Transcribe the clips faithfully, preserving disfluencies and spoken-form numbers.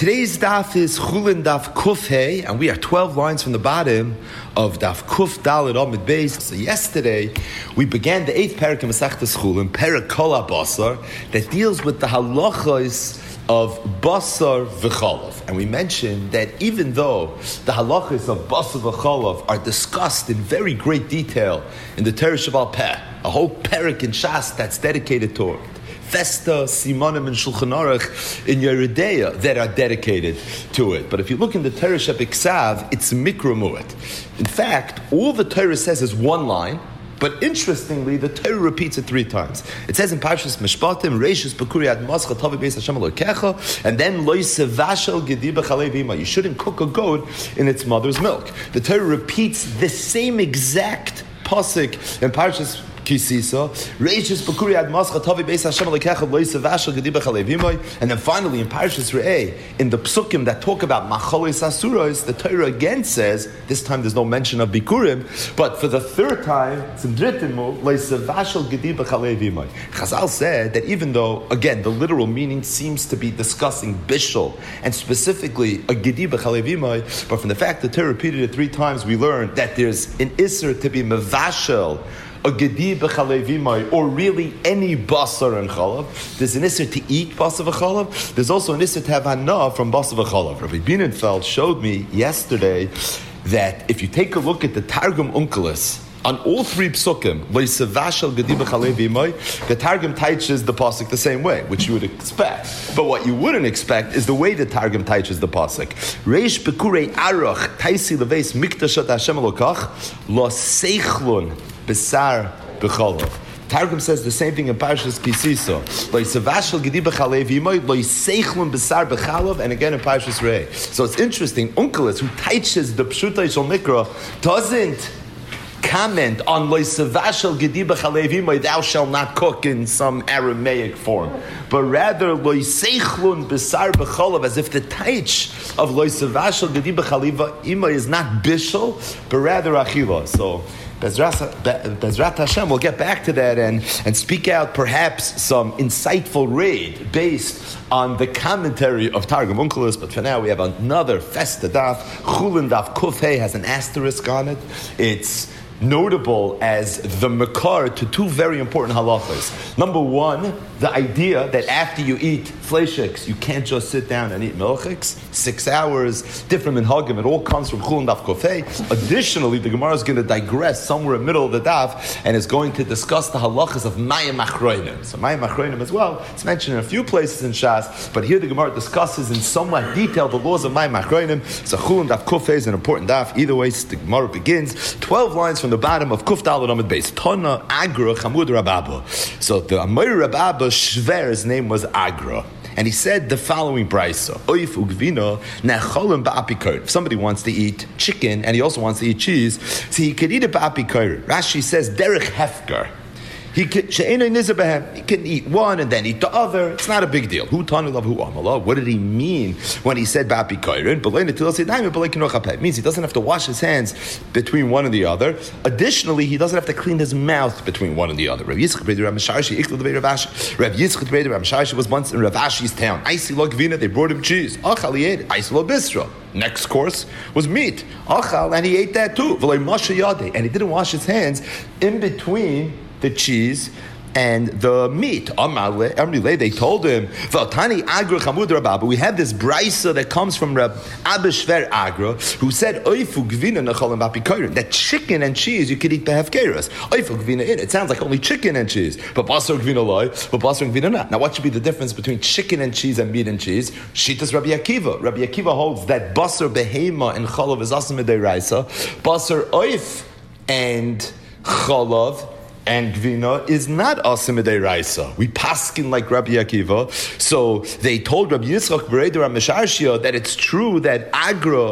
Today's daf is Chulin Daf Kuf Hey, and we are twelve lines from the bottom of Daf Kuf Dalet Amud Beis. So yesterday we began the eighth parak in Masechtas Chulin, Parak Kol HaBasar, that deals with the halachos of basar v'chalav, and we mentioned that even though the halachos of basar v'chalav are discussed in very great detail in the Torah Shabbat Peh, a whole parak in Shas that's dedicated to it. Festa, Simonim, and Shulchan Aruch in Yeridea that are dedicated to it. But if you look in the Torah Shebiksav, it's Mikra Mu'at. In fact, all the Torah says is one line, but interestingly, the Torah repeats it three times. It says in Parshas Mishpatim, Reishis Bekuri Ad Mascha Tavi Beis Hashem Elokecha, and then Lo Yisevashel Gedi B'Chalei V'Ima. You shouldn't cook a goat in its mother's milk. The Torah repeats the same exact pasuk in Parshas Kisisa, Reishis Bekuri Ad Mascha Tavi Beis Hashem Elokecha, Lo Yisevashel Gedi B'Chalei V'Ima, and then finally in Parshas Re'eh, in the psukim that talk about Macholes Asuros, the Torah again says, this time there's no mention of Bikurim, but for the third time, it's in Drittinmu, Lo Yisevashel Gedi B'Chalei V'Ima. Chazal said that even though, again, the literal meaning seems to be discussing Bishul, and specifically a Gedi B'Chalei V'Ima, but from the fact that the Torah repeated it three times, we learned that there's an Isser to be Mevashel, a gedi b'chalei v'imai, or really any basar and chalav. There's an isser to eat basar v'chalav. There's also an isser to have hana from basar v'chalav. Rabbi Bienenfeld showed me yesterday that if you take a look at the Targum Onkelos, on all three psukim, loisavashal gedi b'chalei v'imai, the Targum teaches the pasuk the same way, which you would expect. But what you wouldn't expect is the way the Targum teaches the pasuk. Reish bekurei arach taisi leveis mikdashat Hashem elokach lo seichlun besar b'chalav. Targum says the same thing in Parshas Kisisa. Lo yisavashal gedi b'chalei v'imai, lo yiseichlun besar b'chalav, and again in Parshas Re'eh. So it's interesting, Onkelos, who teaches the Pshutai Shel Mikra, doesn't comment on lo yisavashal gedi b'chalei v'imai, thou shalt not cook in some Aramaic form, but rather lo yiseichlun besar b'chalav, as if the taich of lo yisavashal gedi b'chalei v'imai is not bishul, but rather achila. So Bezrat Hashem, we'll get back to that and, and speak out perhaps some insightful raid based on the commentary of Targum Onkelos. But for now, we have another Festa Daf. Chulin Daf Kuf Hey has an asterisk on it. It's notable as the makar to two very important halachas. Number one, the idea that after you eat fleishiks, you can't just sit down and eat milchiks. Six hours, different minhagim, it all comes from Chulin Daf Kuf Hey. Additionally, the Gemara is going to digress somewhere in the middle of the daf and is going to discuss the halachas of Mayim Achroinim. So Mayim Achroinim as well, it's mentioned in a few places in Shas, but here the Gemara discusses in somewhat detail the laws of Mayim Achroinim. So Chulin Daf Kuf Hey is an important daf. Either way, the Gemara begins. Twelve lines from the bottom of Kuf Dalet Amud Beis. Tana Agra Chamud Rababa. So the Amir Rababa Shver, his name was Agra. And he said the following brayso: Oif ugvina necholim ba'apikor. If somebody wants to eat chicken and he also wants to eat cheese, so he could eat it ba'apikor. Rashi says derech hefker. He can, he can eat one and then eat the other. It's not a big deal. Who tanu love who amala? What did he mean when he said ba'api koirin? It means he doesn't have to wash his hands between one and the other. Additionally, he doesn't have to clean his mouth between one and the other. Rav Yitzchak was once in Rav Ashi's town. Aisi lo gvina, they brought him cheese. Achal, he ate it. Aisi lo bisra. Next course was meat. Achal, and he ate that too. And he didn't wash his hands in between the cheese and the meat. They told him, we have this brisa that comes from Rab Abba Shver Agra, who said that chicken and cheese you could eat behefkeras. It sounds like only chicken and cheese, but basar gvina loy, but basar gvina not. Now, what should be the difference between chicken and cheese and meat and cheese? Shitas Rabbi Akiva. Rabbi Akiva holds that basar behema and chalav is asim midiraisa, basar oif and chalav and gvina is not asim midiraisa. We paskin like Rabbi Akiva. So they told Rabbi Yitzchak Bereder HaMesharshia that it's true that Agra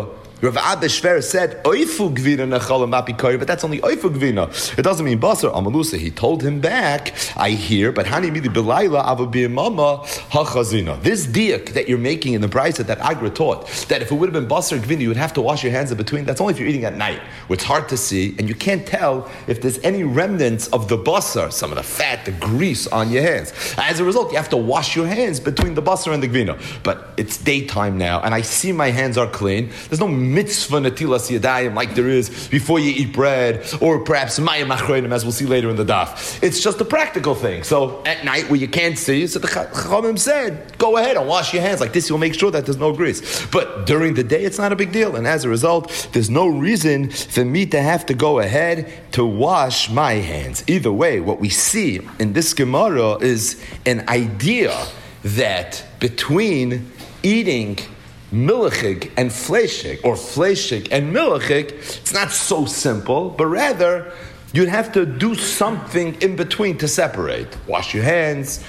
Rav Abba Shver said, Oifu Gvina Nechala Mapi Koyer, but that's only Oifu Gvina. It doesn't mean Basar. Amalusa, he told him back, I hear, but Hani Mili Belayla Avabi Mama Hachazina. This diak that you're making in the brisa that Agra taught, that if it would have been Basar Gvina, you would have to wash your hands in between, that's only if you're eating at night, where it's hard to see, and you can't tell if there's any remnants of the Basar, some of the fat, the grease on your hands. As a result, you have to wash your hands between the Basar and the Gvina. But it's daytime now, and I see my hands are clean. There's no mitzvah netilas yadayim like there is before you eat bread, or perhaps mayim achreinim, as we'll see later in the daf. It's just a practical thing. So at night, where you can't see, so the Chachamim said, go ahead and wash your hands. Like this, you'll make sure that there's no grease. But during the day, it's not a big deal. And as a result, there's no reason for me to have to go ahead to wash my hands. Either way, what we see in this Gemara is an idea that between eating milachig and fleshig, or fleshig and milachig, it's not so simple, but rather you'd have to do something in between to separate. Wash your hands,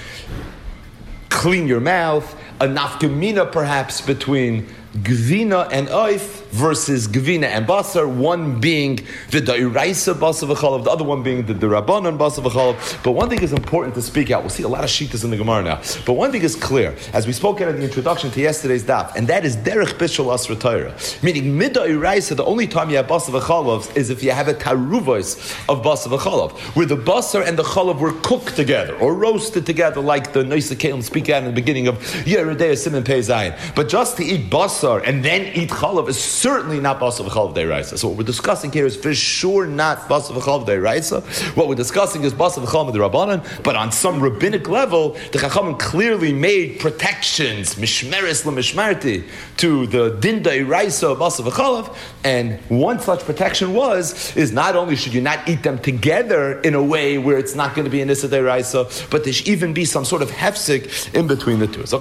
clean your mouth, a nafkamina perhaps between Gvina and Oif versus Gvina and Basar, one being the Dairaisa Basar v'chalav, the other one being the Dirabanan Basar v'chalav. But one thing is important to speak out. We'll see a lot of shittas in the Gemara now. But one thing is clear, as we spoke at the introduction to yesterday's daf, and that is Derech Bishul Asra Torah. Meaning, mid Dairaisa, the only time you have Basar v'chalav is if you have a Taruvos of Basar v'chalav, where the Basar and the chalav were cooked together, or roasted together, like the Noisa Kalim speak out in the beginning of Yeridei Simon Pei Zayin. But just to eat Basar and then eat chalav is certainly not basar v'chalav deiraisa. So what we're discussing here is for sure not basar v'chalav deiraisa. What we're discussing is basar v'chalav derabanan, but on some rabbinic level, the Chachamim clearly made protections, mishmeres l'mishmarti, to the din deiraisa of basar v'chalav, and one such protection was, is not only should you not eat them together in a way where it's not going to be an issa deiraisa, but there should even be some sort of hefsik in between the two. So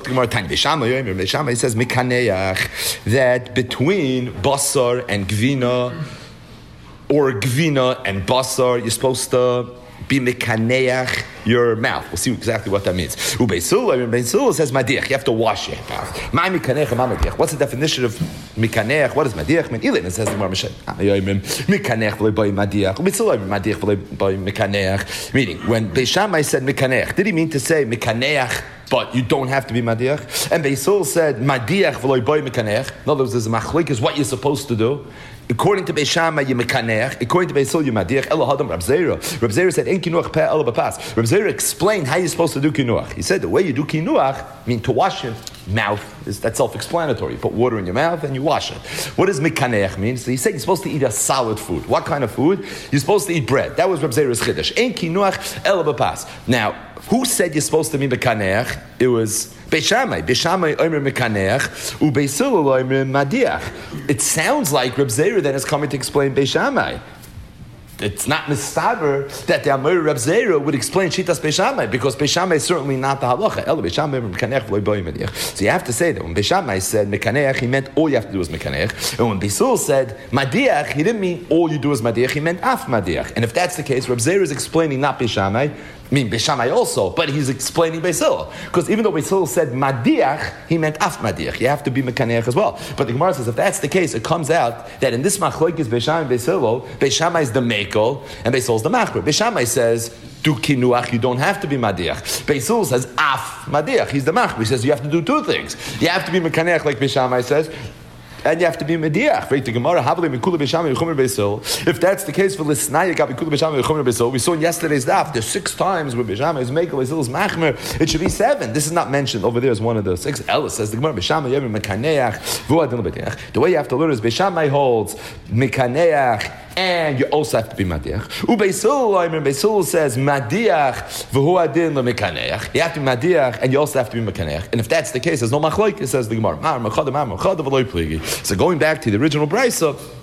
he says, mikaneach, that between basar and gvina, or gvina and basar, you're supposed to be mekaneach your mouth. We'll see exactly what that means. Ubeisul, Ubeisul says madiach. You have to wash your mouth. Ma mekaneach, ma madiach. What's the definition of mekaneach? What does madiach mean? Ilin, it says the Gemara Mishnah. Mekaneach v'lei by madiach. Ubeisul, madiach v'lei by mekaneach. Meaning, when Beis Shammai said mekaneach, did he mean to say mekaneach, but you don't have to be madiach? And Beisul said madiach v'loi boy mekaneach. In other words, there's a machlik is what you're supposed to do. According to Beis Shammai, you mekaneach. According to Beisul, you madiach. Elo hadam Rab Zera. Rab Zera said, "En kinuach pe elo b'pas." Rab Zera explained how you're supposed to do kinuach. He said the way you do kinuach, I mean to wash your mouth, is that's self-explanatory. You put water in your mouth and you wash it. What does mekaneach mean? So he said you're supposed to eat a solid food. What kind of food? You're supposed to eat bread. That was Rab Zera's chiddush. En kinuach elo b'pas. Now, who said you're supposed to be mekaneach? It was Beis Shammai. Beis Shammai omer mekaneach, u Beisul omer madiach. It sounds like Reb Zera then is coming to explain Beis Shammai. It's not mistaber that the Amor Reb Zera would explain Shitas Beis Shammai, because Beis Shammai is certainly not the halacha. El Beis Shammai mekaneach v'lo boy madiach. So you have to say that when Beis Shammai said mekaneach, he meant all you have to do is mekaneach. And when Beisul said madiach, he didn't mean all you do is madiach. He meant af madiach. And if that's the case, Reb Zera is explaining not Beis Shammai. I mean, Beis Shammai also, but he's explaining Beisil. Because even though Beisil said madiach, he meant af madiach. You have to be mekaneach as well. But the Gemara says, if that's the case, it comes out that in this machlokes Beis Shammai and Beisil, Beis Shammai is the mekel, and Beisil is the machmer. Beis Shammai says, do kinuach, you don't have to be madiach. Beisil says, af madiach, he's the machmer. He says, you have to do two things. You have to be mekaneach, like Beis Shammai says, and you have to be mediach. If that's the case for Lisnaya, we saw in yesterday's daf, there's six times where Beis Shammai is Mekel, Beisil is Machmer. It should be seven. This is not mentioned over there as one of the six. Ella says the Gemara, Beis Shammai Yevim Mekaneach, Vuadin Lebediach. The way you have to learn is Beis Shammai holds Mekaneach, and you also have to be madiach. Ubeisul, I mean, Beisul says madiach v'hu adin lemekaneach. You have to be madiach, and you also have to be mekaneach. And if that's the case, there's no machloik. It says the Gemara. So going back to the original brisa,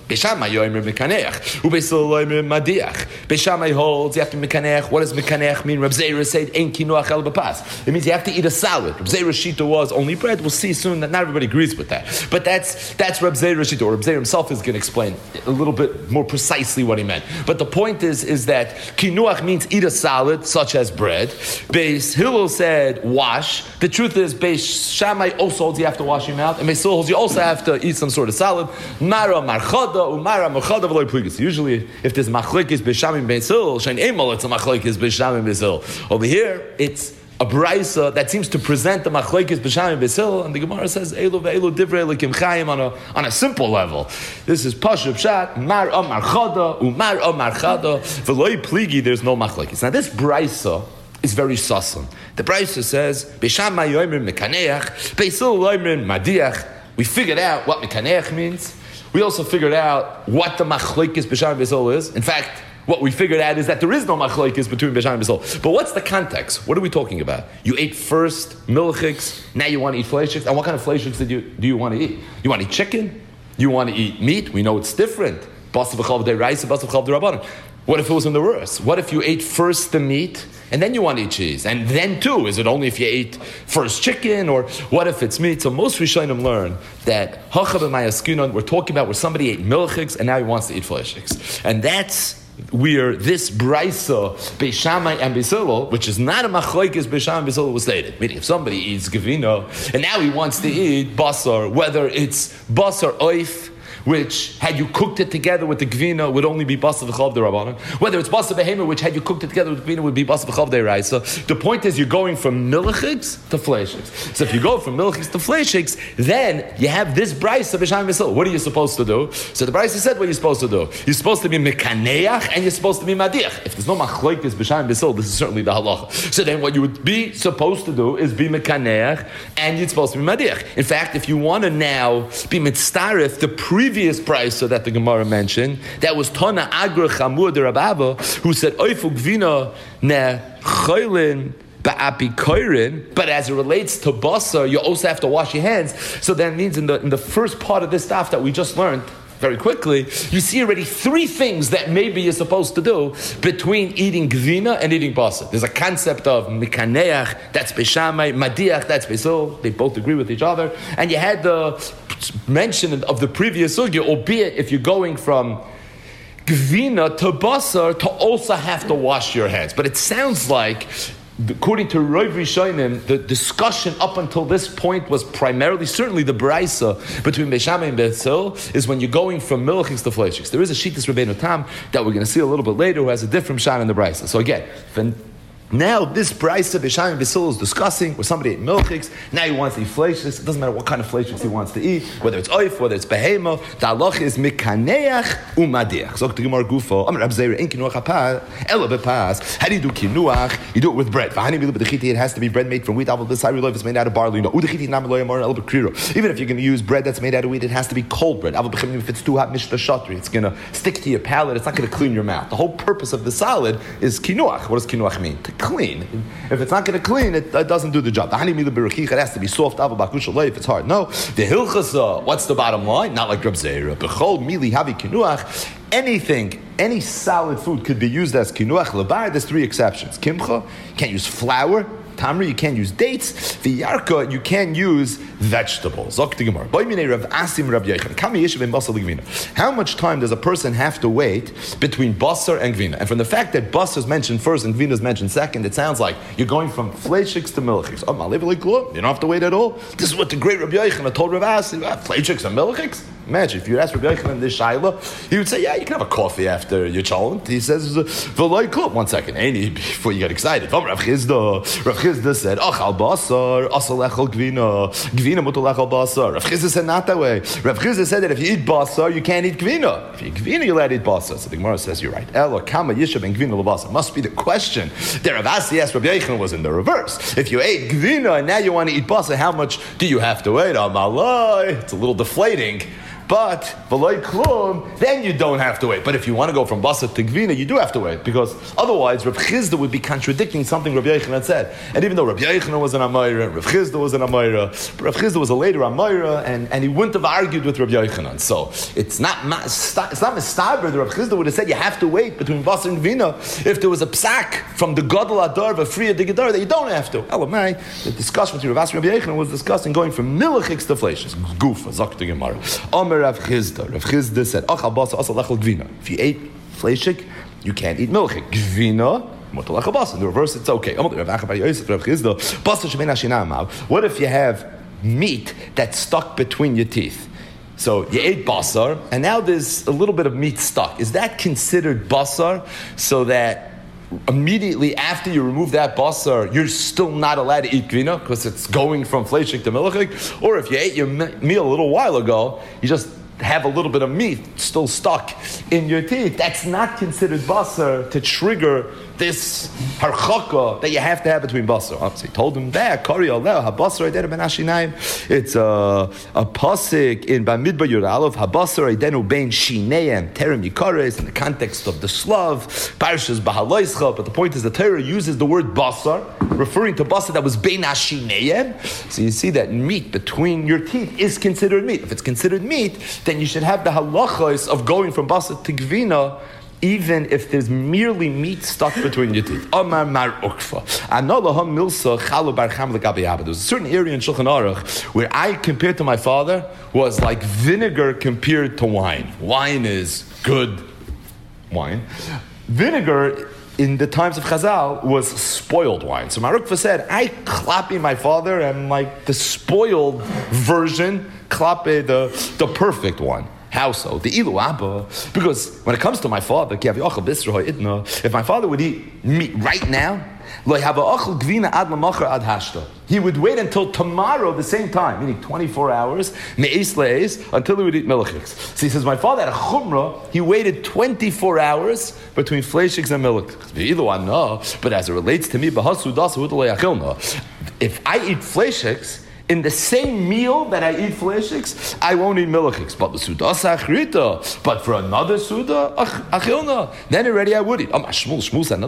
Beishamai yoimer mekaneach. Ubeis Hillel yoimer madiach. Beishamai holds you have to mekaneach. What does mekaneach mean? Reb Zera said ein kinuach el b'pas. It means you have to eat a salad. Reb Zera's shita was only bread. We'll see soon that not everybody agrees with that. But that's that's Reb Zera's shita. Or Reb Zera himself is going to explain a little bit more precisely what he meant. But the point is, is that kinuach means eat a salad, such as bread. Beis Hillel said wash. The truth is, Beis Shammai also holds you have to wash your mouth, and Beis Hillel holds you also have to eat some sort of salad. Mara marchada umara marchada v'loy pligas. Usually, if there's machlekes Beis Shammai and Beis Hillel, shein emol it's a machlekes Beis Shammai and Beis Hillel. Over here, it's a brisa that seems to present the machlekes Beis Shammai and Beis Hillel, and the Gemara says elu ve'elu divrei lekim chayim on a on a simple level. This is pashup shat mara marchada umara marchada v'loy pligi. There's no machlekes. Now this brisa is very sasan. The brisa says Beis Shammai yomer mekaneach, Beis Hillel yomer madiach. We figured out what mekaneach means. We also figured out what the machlekes Beis Shammai and Beis Hillel is. In fact, what we figured out is that there is no machlekes between Beis Shammai and Beis Hillel. But what's the context? What are we talking about? You ate first milchiks, now you want to eat fleishiks. And what kind of fleishiks did you do you want to eat? You want to eat chicken? You want to eat meat? We know it's different. Bas v'chal v'dei rice, bas v'chal v'dei rabbanon. What if it was in the reverse? What if you ate first the meat and then you want to eat cheese? And then too, is it only if you ate first chicken, or what if it's meat? So most Rishonim learn that Hachav and Mayaskinon, we're talking about where somebody ate milchiks and now he wants to eat fleshiks. And that's where this brisa Beis Shammai and Beis Hillel, which is not a machlokes Beis Shammai and Beis Hillel, was stated. Meaning, if somebody eats gevino and now he wants to eat basar, whether it's basar oif, which had you cooked it together with the gvina would only be basa v'chal d'rabbanan. Whether it's basa behema, which had you cooked it together with gvina would be basa v'chal d'raisa. The point is, you're going from milchiks to fleishiks. So if you go from milchiks to fleishiks, then you have this brisa Beis Shammai and Beis Hillel. What are you supposed to do? So the brisa said what you're supposed to do. You're supposed to be mekaneach and you're supposed to be madiach. If there's no machlokes Beis Shammai and Beis Hillel, this is certainly the halacha. So then what you would be supposed to do is be mekaneach and you're supposed to be madiach. In fact, if you want to now be mitzaref, the previous previous price that the Gemara mentioned, that was Tana Agra Chamur de Rababa, who said Oifu Gvina ne Choylin Ba'apikoirin, but as it relates to basar, you also have to wash your hands. So that means in the in the first part of this stuff that we just learned very quickly, you see already three things that maybe you're supposed to do between eating gvina and eating basar. There's a concept of mikaneach, that's Beis Shammai, madiach, that's Beis Hillel. They both agree with each other. And you had the mention of the previous sugya, albeit if you're going from gvina to basar, to also have to wash your hands. But it sounds like, according to Rav Rishonim, the discussion up until this point was primarily, certainly the brisa between Beis Shammai and Beis Hillel is when you're going from milchiks to fleishiks. There is a Shittas Rabbeinu Tam that we're going to see a little bit later who has a different shot in the brisa. So again, when now this brisa Beis Shammai and Beis Hillel is discussing where somebody ate milchiks, now he wants to eat fleishiks. It doesn't matter what kind of fleishiks he wants to eat, whether it's oif, whether it's behema. The halacha is mikaneach umadiach. So the Gemara Gufo, Amar Reb Zera, in kinuach hapaz, ela bepas. How do you do kinuach? You do it with bread. It has to be bread made from wheat. Even if you're going to use bread that's made out of wheat, it has to be cold bread. If it's too hot, it's going to stick to your palate. It's not going to clean your mouth. The whole purpose of the salad is kinuach. What does kinuach mean? Clean. If it's not going to clean, it, it doesn't do the job. It has to be soft. If it's hard, no. The hilchasa. What's the bottom line? Not like Reb Zera. Bechol mili havi kinuach. Anything, any solid food could be used as kinuach lebar. There's three exceptions. Kimcha, you can't use flour. Tamri, you can't use dates. V'yarka, you can't use vegetables. How much time does a person have to wait between basar and gvina? And from the fact that basar is mentioned first and gvina is mentioned second, it sounds like you're going from fleishiks to milchiks. Oh, you don't have to wait at all. This is what the great Rabbi Yochanan told Rav Asi. Fleishiks and milchiks? Imagine, if you ask Rabbi Yochanan this shaila, he would say, yeah, you can have a coffee after your cholent. He says, one second, before you get excited. Rav Chizda said, Achal basar, asal echal gvina, gvina mutal echal basar. Rav Chizda said not that way. Rav Chizda said that if you eat basar, you can't eat gvina. If you eat gvina, you're allowed to eat basar. So the Gemara says, you're right. Elo kama yishav and gvina lebasar. Must be the question that Rav Asi asked Rabbi Yochanan was in the reverse. If you ate gvina and now you want to eat basar, how much do you have to wait? Amalai. It's a little deflating. But v'loy klum, then you don't have to wait. But if you want to go from basar to gvina, you do have to wait, because otherwise Rav Chizda would be contradicting something Rav Yochanan said. And even though Rav Yochanan was an Amayra, Rav Chizda was an Amayra, Rav Chizda was a later Amayra, and, and he wouldn't have argued with Rav Yochanan. So it's not it's not mistaber. Rav Chizda would have said you have to wait between basar and gvina if there was a psak from the Gadol Adar, a free the Gedar, that you don't have to. Elamai, the discussion between Rav Asi and Rav Yochanan was discussing going from milchiks to fleishes. Gufa, Zakta Gemara. Omer Rav Chizda. Rav Chizda said, Achal basa asal lechel gvina. If you ate fleishik, you can't eat milchik. Gvina, mutal lechel basa. In the reverse, it's okay. What if you have meat that's stuck between your teeth? So you ate basar, and now there's a little bit of meat stuck. Is that considered basar, so that immediately after you remove that basar, you're still not allowed to eat gvina because it's going from fleishik to milchik? Or if you ate your meal a little while ago, you just have a little bit of meat still stuck in your teeth, that's not considered basar to trigger this harchaka that you have to have between basar. So he told him that it's a a pasuk in Bamidbar Yud habasar idenu bein shineim terem yikares in the context of the Slav parshas Bahaloischa. But the point is the Torah uses the word basar referring to basar that was bein hashineim. So you see that meat between your teeth is considered meat. If it's considered meat, then you should have the halachos of going from basar to gvina, even if there's merely meat stuck between your teeth. Amar Mar Ukfa. There's a certain area in Shulchan Aruch where I, compared to my father, was like vinegar compared to wine. Wine is good wine. Vinegar in the times of Chazal was spoiled wine. So Mar Ukfa said, I klapi my father and like the spoiled version, klape the, the perfect one. How so? The ilu abba, because when it comes to my father, if my father would eat meat right now, he would wait until tomorrow the same time, meaning twenty-four hours, until he would eat milchiks. So he says, my father had a chumrah, he waited twenty-four hours between fleishiks and milchiks. But as it relates to me, if I eat fleishiks, in the same meal that I eat fleishiks, I won't eat milchiks. But the suda achrita. But for another suda, achilna, then already I would eat. Um, Shmuel, Shmuel said,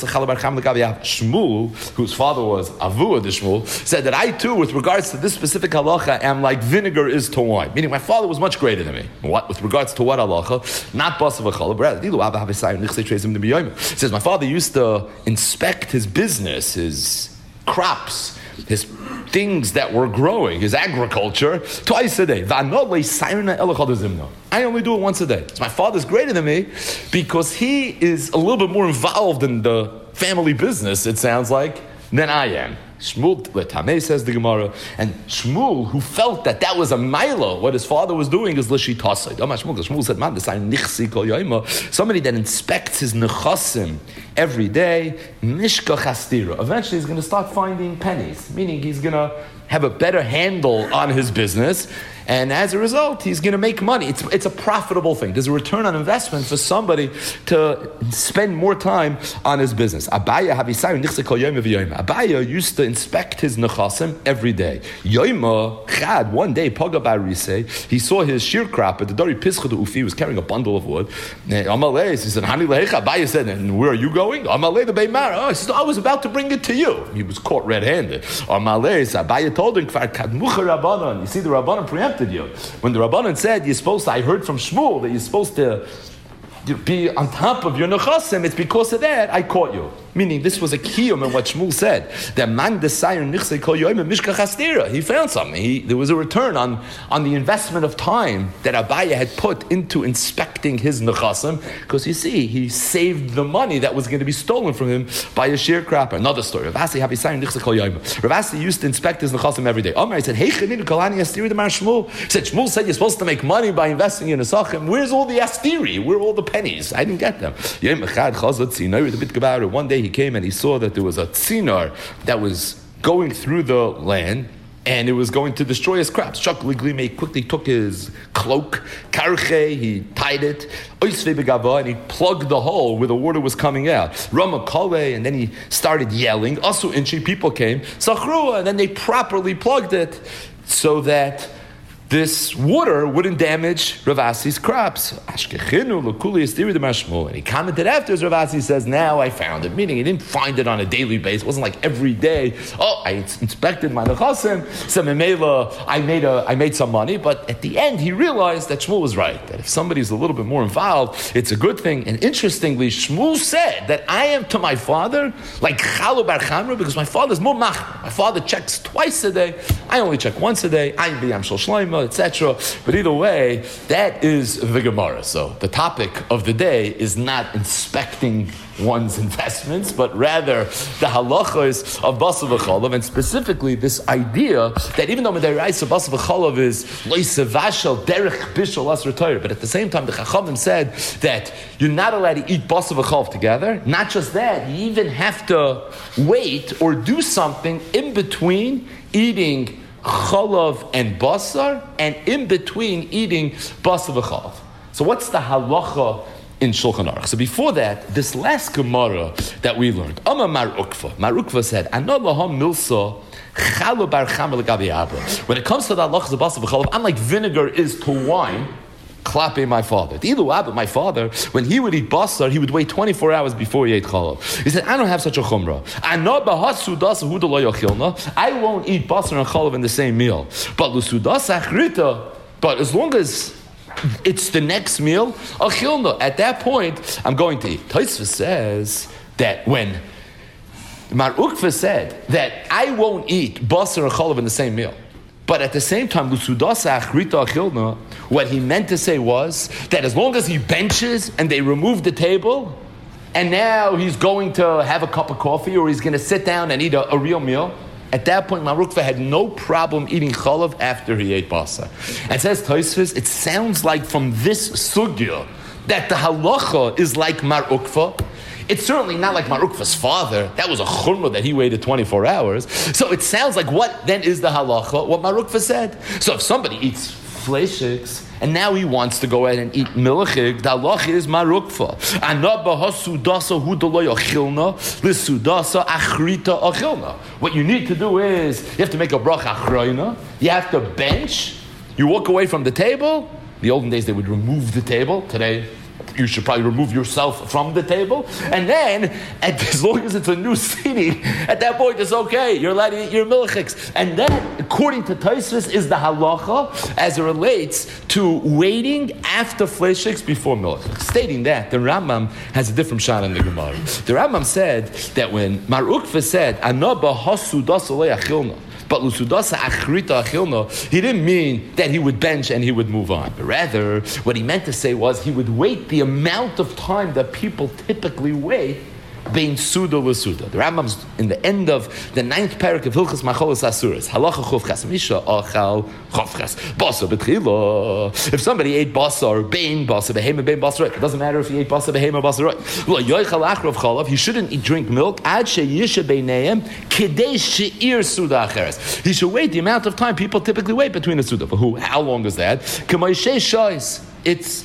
Shmuel, whose father was Avua the Shmuel, said that I too, with regards to this specific halacha, am like vinegar is to wine. Meaning my father was much greater than me. What? With regards to what halacha? Not basav v'chala. Says my father used to inspect his business, his crops, his things that were growing, his agriculture, twice a day. I only do it once a day. So my father's greater than me because he is a little bit more involved in the family business, it sounds like, than I am. Shmuel, Tameh says the Gemara, and Shmuel, who felt that that was a maila, what his father was doing is l'shitasai. Shmuel said, "Man, this I nichsi kol yoyma." Somebody that inspects his nechasim every day, mishka chastira. Eventually, he's going to start finding pennies, meaning he's going to have a better handle on his business. And as a result, he's going to make money. It's, it's a profitable thing. There's a return on investment for somebody to spend more time on his business. Abaya Abaya used to inspect his nechasim every day. Yoima Chad, one day, Paga Barise, he saw his shear crop at the Dari Pischa de Ufi, was carrying a bundle of wood. Amalei, he said, Hani Lehecha. Abaya said, and where are you going? Amalei the Beimar. Oh, he said, I was about to bring it to you. He was caught red-handed. Amalei, Abaya told him, you see, the Rabbanan preempted you. When the Rabbanan said you're supposed to, I heard from Shmuel that you're supposed to be on top of your nechasim, it's because of that I caught you. Meaning this was a kiyum in what Shmuel said. That man desire nichse kol yoyim mishka chastira. He found something. He, there was a return on, on the investment of time that Abaya had put into inspecting his nechasim, because you see, he saved the money that was going to be stolen from him by a shear crapper. Another story. Rav Asi have desire nichse kol yoyim. Rav Asi used to inspect his nechasim every day. Omar, he said, Hey chaninu kolani astiri the mar Shmuel. He said, Shmuel said you're supposed to make money by investing in a sachim. Where's all the astiri? Where are all the pennies? I didn't get them. One day he came and he saw that there was a tzinar that was going through the land and it was going to destroy his crops. Chuck Liglime quickly took his cloak, karche, he tied it, and he plugged the hole where the water was coming out. Rama Kale, and then he started yelling. Asu Inchi, people came, Sachrua, and then they properly plugged it so that this water wouldn't damage Rav Asi's crops. And he commented after, as Rav Asi says, now I found it. Meaning he didn't find it on a daily basis. It wasn't like every day, oh, I inspected my nechasim, so I made a, I made some money. But at the end, he realized that Shmuel was right, that if somebody's a little bit more involved, it's a good thing. And interestingly, Shmuel said that I am to my father like Chalu bar Chamra, because my father's more mach. My father checks twice a day. I only check once a day. I am b'yam shel shloima, et cetera. But either way, that is the Gemara. So the topic of the day is not inspecting one's investments, but rather the halachos of Basar v'Chalav, and specifically this idea that even though Medaraisa Basar v'Chalav is loisevashel derech bishul asr Torah, but at the same time the Chachamim said that you're not allowed to eat Basar v'Chalav together. Not just that, you even have to wait or do something in between eating chalav and basar, and in between eating basar v'chalav. So what's the halacha in Shulchan Aruch? So before that, this last Gemara that we learned, Amar Mar Ukva, Mar Ukva said, Ana laham milsa chalu bar chamar l'gabi abra. When it comes to the halachas of basar v'chalav, unlike vinegar is to wine, Klape, my father. The Ilu Abba, my father, when he would eat basar, he would wait twenty-four hours before he ate chalav. He said, I don't have such a chumrah. I won't eat basar and chalav in the same meal. But lusudas achrita, but as long as it's the next meal, achilna, at that point, I'm going to eat. Tosfos says that when Mar Ukva said that I won't eat basar and chalav in the same meal, but at the same time, what he meant to say was that as long as he benches and they remove the table, and now he's going to have a cup of coffee or he's going to sit down and eat a, a real meal, at that point, Mar Ukva had no problem eating chalav after he ate basar. And says Tosfos, it sounds like from this sugya that the halacha is like Mar Ukva. It's certainly not like Mar Ukva's father. That was a chumrah that he waited twenty-four hours. So it sounds like what then is the halacha? What Mar Ukva said. So if somebody eats fleishiks and now he wants to go ahead and eat milchik, the halacha is Mar Ukva. What you need to do is you have to make a bracha achrayna. You have to bench. You walk away from the table. In the olden days they would remove the table. Today, you should probably remove yourself from the table. And then, and as long as it's a new seating, at that point it's okay. You're allowed to eat your milchiks. And that, according to Tosfos, is the halacha as it relates to waiting after fleishiks before milchiks. Stating that, the Rambam has a different shot in the Gemara. The Rambam said that when Mar Ukva said, Anaba hasu dasalei achilna, but Lusudasa Achrita Achilna, he didn't mean that he would bench and he would move on. But rather, what he meant to say was he would wait the amount of time that people typically wait bein Suda L'Suda. The Rambam's in the end of the ninth parak of Hilchas Macholas Asuras. Halacha Chuvchas Misha Achal Chavchas Basar B'Tchila. If somebody ate basar, bein basar, behema bein basar, it doesn't matter if he ate basar, behema basar. Lo yoichal achrav chalav. He shouldn't eat drink milk. Ad sheyisha beineim kidei she'ir Suda acheres. He should wait the amount of time people typically wait between the Suda. For who? How long is that? K'may sheish shois. It's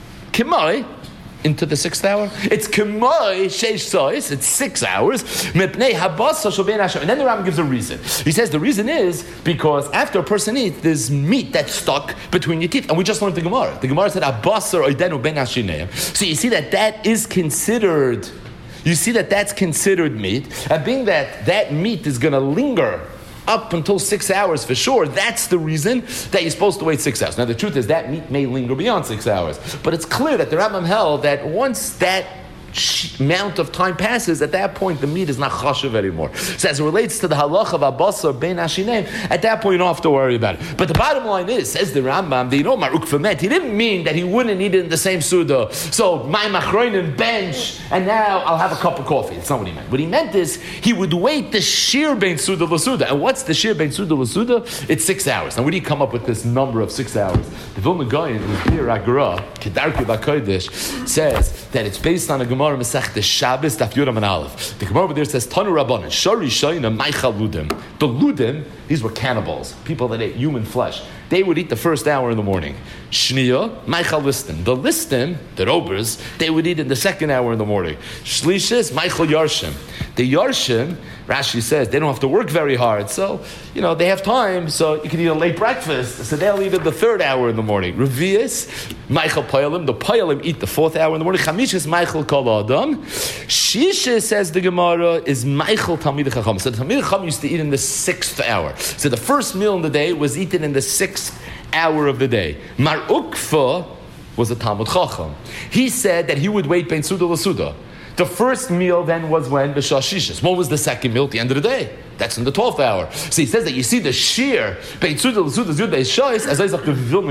k'may into the sixth hour. It's k'may sheish sois. It's six hours. Mepnei habasa shel bein Hashem. And then the Rambam gives a reason. He says the reason is because after a person eats, there's meat that's stuck between your teeth. And we just learned the Gemara. The Gemara said habasa oidenu ben hashineim. So you see that that is considered. You see that that's considered meat. And being that that meat is going to linger up until six hours for sure, that's the reason that you're supposed to wait six hours. Now the truth is that meat may linger beyond six hours. But it's clear that the Rambam held that once that amount of time passes, at that point the meat is not chashuv anymore. So as it relates to the halacha of abasar bein hashinem, at that point you don't have to worry about it. But the bottom line is, says the Rambam, that you know Mar Ukva meant, he didn't mean that he wouldn't eat it in the same suda. So my machroinin bench, and now I'll have a cup of coffee. That's not what he meant. What he meant is he would wait the shir bein suda l'suda. And what's the shir bein suda l'suda? It's six hours. Now where do you come up with this number of six hours? The Vilna Gaon in the Bir Agra, Kedarki B'Kodesh, says that it's based on a Gemara Masech Shabbos Daf Yudam and Aleph. The Gemara over there says Tanu Rabbanan Shari Shayna Maichal Ludim. The Ludim, these were cannibals, people that ate human flesh. they would eat the first hour in the morning. Shniya, Maichal Listim. The Listim, the Robers, they would eat in the second hour in the morning. Shlishis, Maichal Yarshim. The Yarshim, Rashi says, they don't have to work very hard. So, you know, they have time, so you can eat a late breakfast. So they'll eat in the third hour in the morning. Revius, Maichal Payalim. The Payalim eat the fourth hour in the morning. Chamishis, Maichal Kol Adam. Shisha, says the Gemara, is Maichal Talmid Chacham. So the Talmid Chacham used to eat in the sixth hour. So the first meal in the day was eaten in the sixth hour of the day. Mar Ukfa was a Talmud Chacham. He said that he would wait Ben Suda LaSuda. The first meal then was when B'Shah Shishis. What was the second meal at the end of the day? That's in the twelfth hour. So he says that you see the shear, Ben Suda LaSuda Zud Be'Shais, as I said,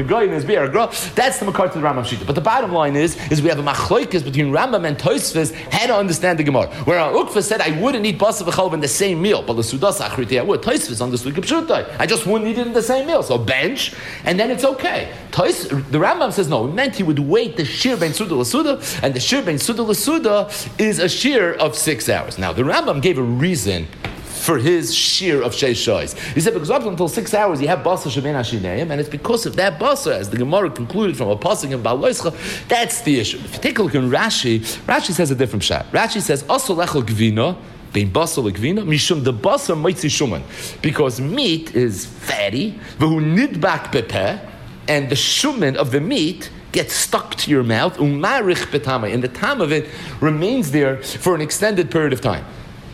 that's the Makar to the Rambam Shita. But the bottom line is, is we have a machloikis between Rambam and Tosfos how to understand the Gemara. Where Ukfa said, I wouldn't eat Basa V'Chalv in the same meal, but LaSudas Achriti I would. Tosfos understood Kipshutai. I just wouldn't eat it in the same meal. So bench, and then it's okay. Tos, the Rambam says, no, it meant he would wait the shear Ben Suda LaSuda, and the shear Ben Suda LaSuda is a shear of six hours. Now, the Rambam gave a reason for his shear of sheishais. He said, because up until six hours you have basa shebein hashineim, and it's because of that basa, as the Gemara concluded from a pasuk in Baal Loischa, that's the issue. If you take a look in Rashi, Rashi says a different shot. Rashi says, Asol echel gvina, bein basal gvina, mishum the basa moitzi shuman. Because meat is fatty, v'hu nidbak bepeh, and the shuman of the meat gets stuck to your mouth, umarich betama, and the time of it remains there for an extended period of time.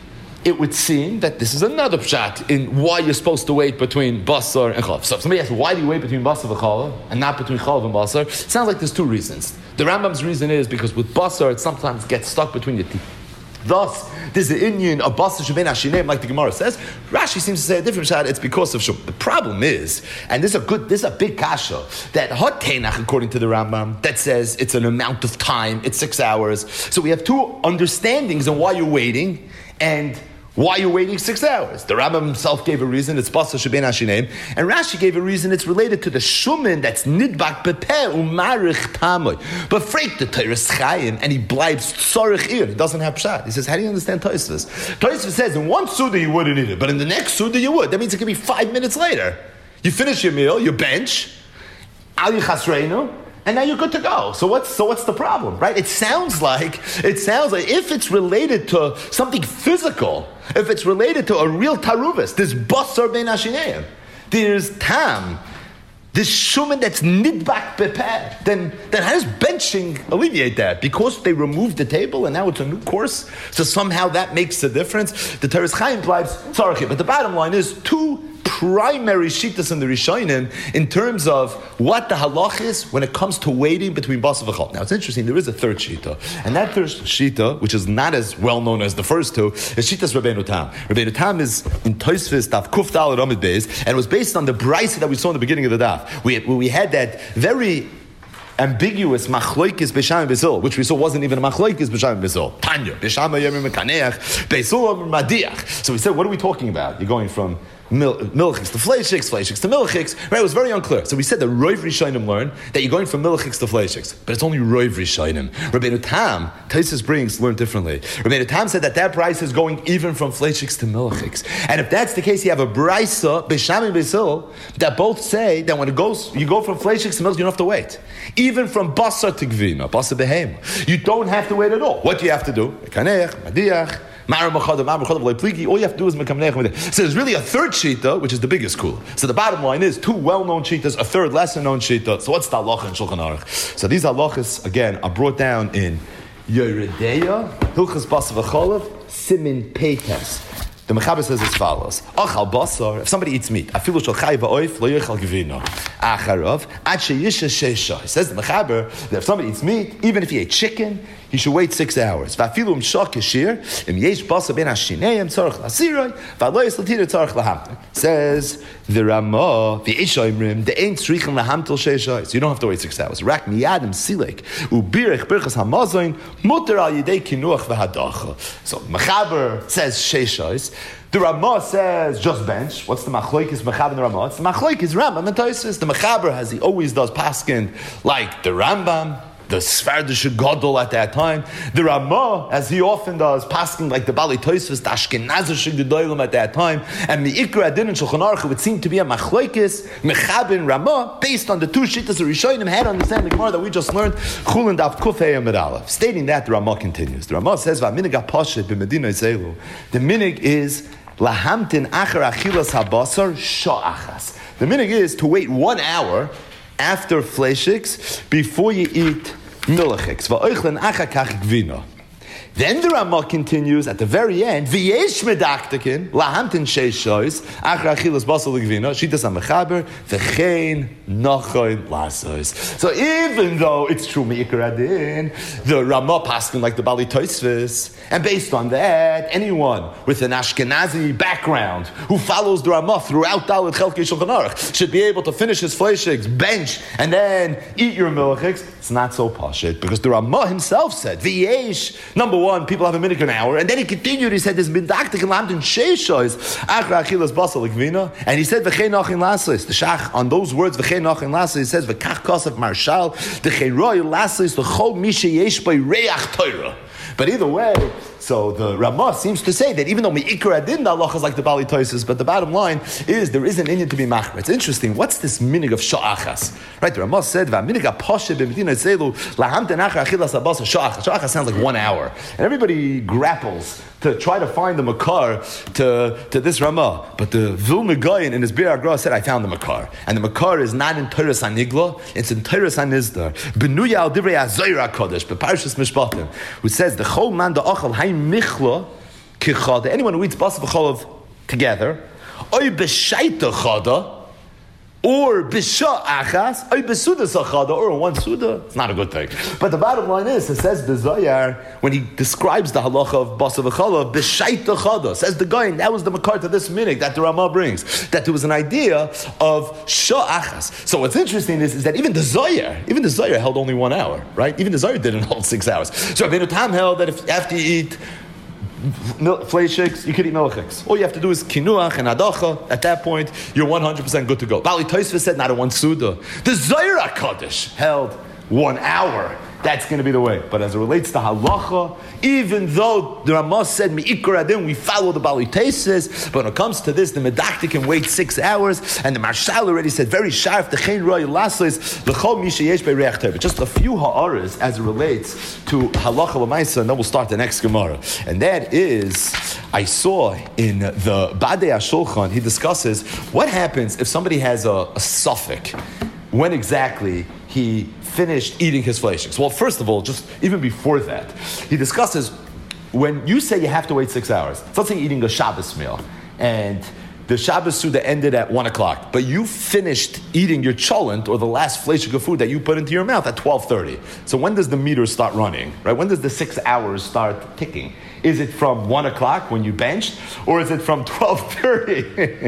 It would seem that this is another pshat in why you're supposed to wait between basar and chalav. So if somebody asks, why do you wait between basar and chalav and not between chalav and basar? It sounds like there's two reasons. The Rambam's reason is because with basar, it sometimes gets stuck between your teeth. Thus, there's the Indian of basar shebein hashineim, like the Gemara says. Rashi seems to say a different pshat. It's because of shum. The problem is, and this is a good, this is a big kasha, that hot tenach, according to the Rambam, that says it's an amount of time, it's six hours. So we have two understandings on why you're waiting, and why you're waiting six hours. The Rambam himself gave a reason, it's Basa Shebein Hashineim, and Rashi gave a reason, it's related to the Shumin that's Nidbak Bepeh Umarich Tamoy. But Freik the Teres Chayim, and he blibes Tzorich Ir, he doesn't have Pshat. He says, how do you understand Tosfos? Tosfos says, in one Suda you wouldn't eat it, but in the next Suda you would. That means it could be five minutes later. You finish your meal, you bench, Ali Chasreinu, and now you're good to go. So what's so what's the problem, right? It sounds like it sounds like if it's related to something physical, if it's related to a real taruvis, there's basar ben hashineim, there's tam, this shuman that's nidbak bepeh, then then how does benching alleviate that? Because they removed the table and now it's a new course, so somehow that makes a difference. The Teres Chaim blibes tzarchim, but the bottom line is two primary shittas in the Rishonim in terms of what the halach is when it comes to waiting between basa v'chal. Now it's interesting, there is a third shita, and that third shita, which is not as well known as the first two, is shittas Rabbeinu Tam. Rabbeinu Tam is in Tosfos Daf Kuf Daled Amud Beis, and it was based on the brisa that we saw in the beginning of the daf. We we had that very ambiguous machloikis b'sham b'zil, which we saw wasn't even a machloikis b'sham b'zil. Tanya b'sham yomim mekaneach b'zil madiach. So we said, what are we talking about? You're going from Mil- milchiks to fleishiks, fleishiks to milchiks, right? It was very unclear. So we said the Roiv Rishonim learned that you're going from milchiks to fleishiks, but it's only Roiv Rishonim. Rabbeinu Tam, Taisus brings, learned differently. Rabbeinu Tam said that that price is going even from fleishiks to milchiks. And if that's the case, you have a brisa, Besham and Besil, that both say that when it goes, you go from fleishiks to milchiks, you don't have to wait. Even from basar to gvina, basar behem, you don't have to wait at all. What do you have to do? Mekaneach, madiach, all you have to do is mekamnech. So there's really a third shita, which is the biggest cool. So the bottom line is two well-known shitas, a third lesser-known shita. So what's the halacha in Shulchan Aruch? So these halachas again are brought down in Yeredeya, Hilchas Basar V'Cholav, Simin Peites. The Mechaber says as follows: Achal basar, if somebody eats meat, afilu shel chay va'oif lo yechal gevino. Acharav ad sheyisha sheisha. Says the Mechaber that if somebody eats meat, even if he ate chicken, he should wait six hours. Va'afilu mshak kashir im yesh basar ben hashineim tzarich lasiray va'lo yislatira tzarich lahamtel. Says the Ramah v'ishaymrim the ain't tzrichen lahamtel sheisha. So you don't have to wait six hours. Rak miyadim silek ubirich birchas hamazayin muter al yidei kinuach v'hadacha. So Mechaber says sheisha. The Ramah says just bench. What's the machloikis Mechaber and the Ramah? It's the machloikis Rambam and Tosfos. The Mechaber, as he always does, paskin like the Rambam. the Sfardische Gadol at that time. The Ramah, as he often does, passing like the Bali Tosfos, the Ashkenazische Gedolim at that time, and the Ikra Adin and Shulchan Aruch would seem to be a Machlokes, Mechabin Ramah, based on the two shittas the Rishonim had on the same Gemara that we just learned, Chulin Daf Kufei Amid Aleph. Stating that, the Ramah continues. The Ramah says, "Va'minig ha'pashet b'Medina Yisrael." The minig is lahamtin achar achilas habasar sha'achas. The minig is to wait one hour after fleishiks before you eat milchiks. Va'oichlen achar kach gvina. Then the Ramah continues at the very end. V'yesh medaktekin lahamtin sheishois achar achilas basar legvina shitas hamechaber v'chein nachoin lasos. So even though it's true meikar adin, the Ramah paskin like the Bali Tosfos, and based on that, anyone with an Ashkenazi background who follows the Ramah throughout Dalet Chelkei Shulchan Aruch should be able to finish his fleishiks, bench, and then eat your milchiks. It's not so pashit because the Ramah himself said v'yesh. Number one, people have a minute an hour, and then he continued. He said, "There's been daktik and lamdin sheishois achra achilas basal gvina," and he said, "V'chein nachin lasis." The Shach on those words, "V'chein nachin lasis," he says, "V'kach kosef marshal the roy lasis the chol mishe yesh by reach Torah." But either way, so the Ramah seems to say that even though me'ikar adin the halacha is like the Bali Tosfos, but the bottom line is there is an inyan to be machmer. It's interesting. What's this minig of sha'achas? Right? The Ramah said va'minig ha'pashet b'Medina Yisrael lahamten achar achilas habasar sha'achas. Sha'achas sounds like one hour, and everybody grapples to try to find the makar to, to this Ramah. But the Vilna Gaon in his Bir Agra said, "I found the makar," and the makar is not in Toras Hanigla; it's in Toras Hanizdar. Benuya al divrei Azayra Kodesh, beParshas Mishpatim, who says the chol man da achal hay michla kichada. Anyone who eats basar v'cholav together, oy b'shaita chada, or b'sha achas, oy b'suda sachada, or one suda. It's not a good thing. But the bottom line is, it says the Zohar when he describes the halacha of basar v'cholav, b'shaita chada. Says the guy, and that was the makar to this minig that the Ramah brings, that there was an idea of sha achas. So what's interesting is, is that even the Zohar, even the Zohar held only one hour, right? Even the Zohar didn't hold six hours. So Rabbeinu Tam held that if after you eat fleishiks, you could eat milchiks. All you have to do is kinuach and adacha. At that point, you're one hundred percent good to go. Bali Tosfos said not a one suda. The Zohar HaKadosh held one hour. That's going to be the way. But as it relates to halacha, even though the Ramah said me'ikar adin, we follow the Bali Tosfos, but when it comes to this, the medaktik can wait six hours, and the Marshal already said very sharp, the chen roy lasos, the chol mishayesh by reach Torah. Just a few ha'aras as it relates to halacha l'maisa, and then we'll start the next Gemara. And that is, I saw in the Badei HaShulchan, he discusses what happens if somebody has a, a suffix, when exactly he finished eating his fleishiks. Well, first of all, just even before that, he discusses when you say you have to wait six hours. It's let's say you're eating a Shabbos meal, and the Shabbos Suda ended at one o'clock, but you finished eating your cholent, or the last fleishik of food that you put into your mouth, at twelve thirty. So when does the meter start running? Right? When does the six hours start ticking? Is it from one o'clock when you benched, or is it from twelve thirty,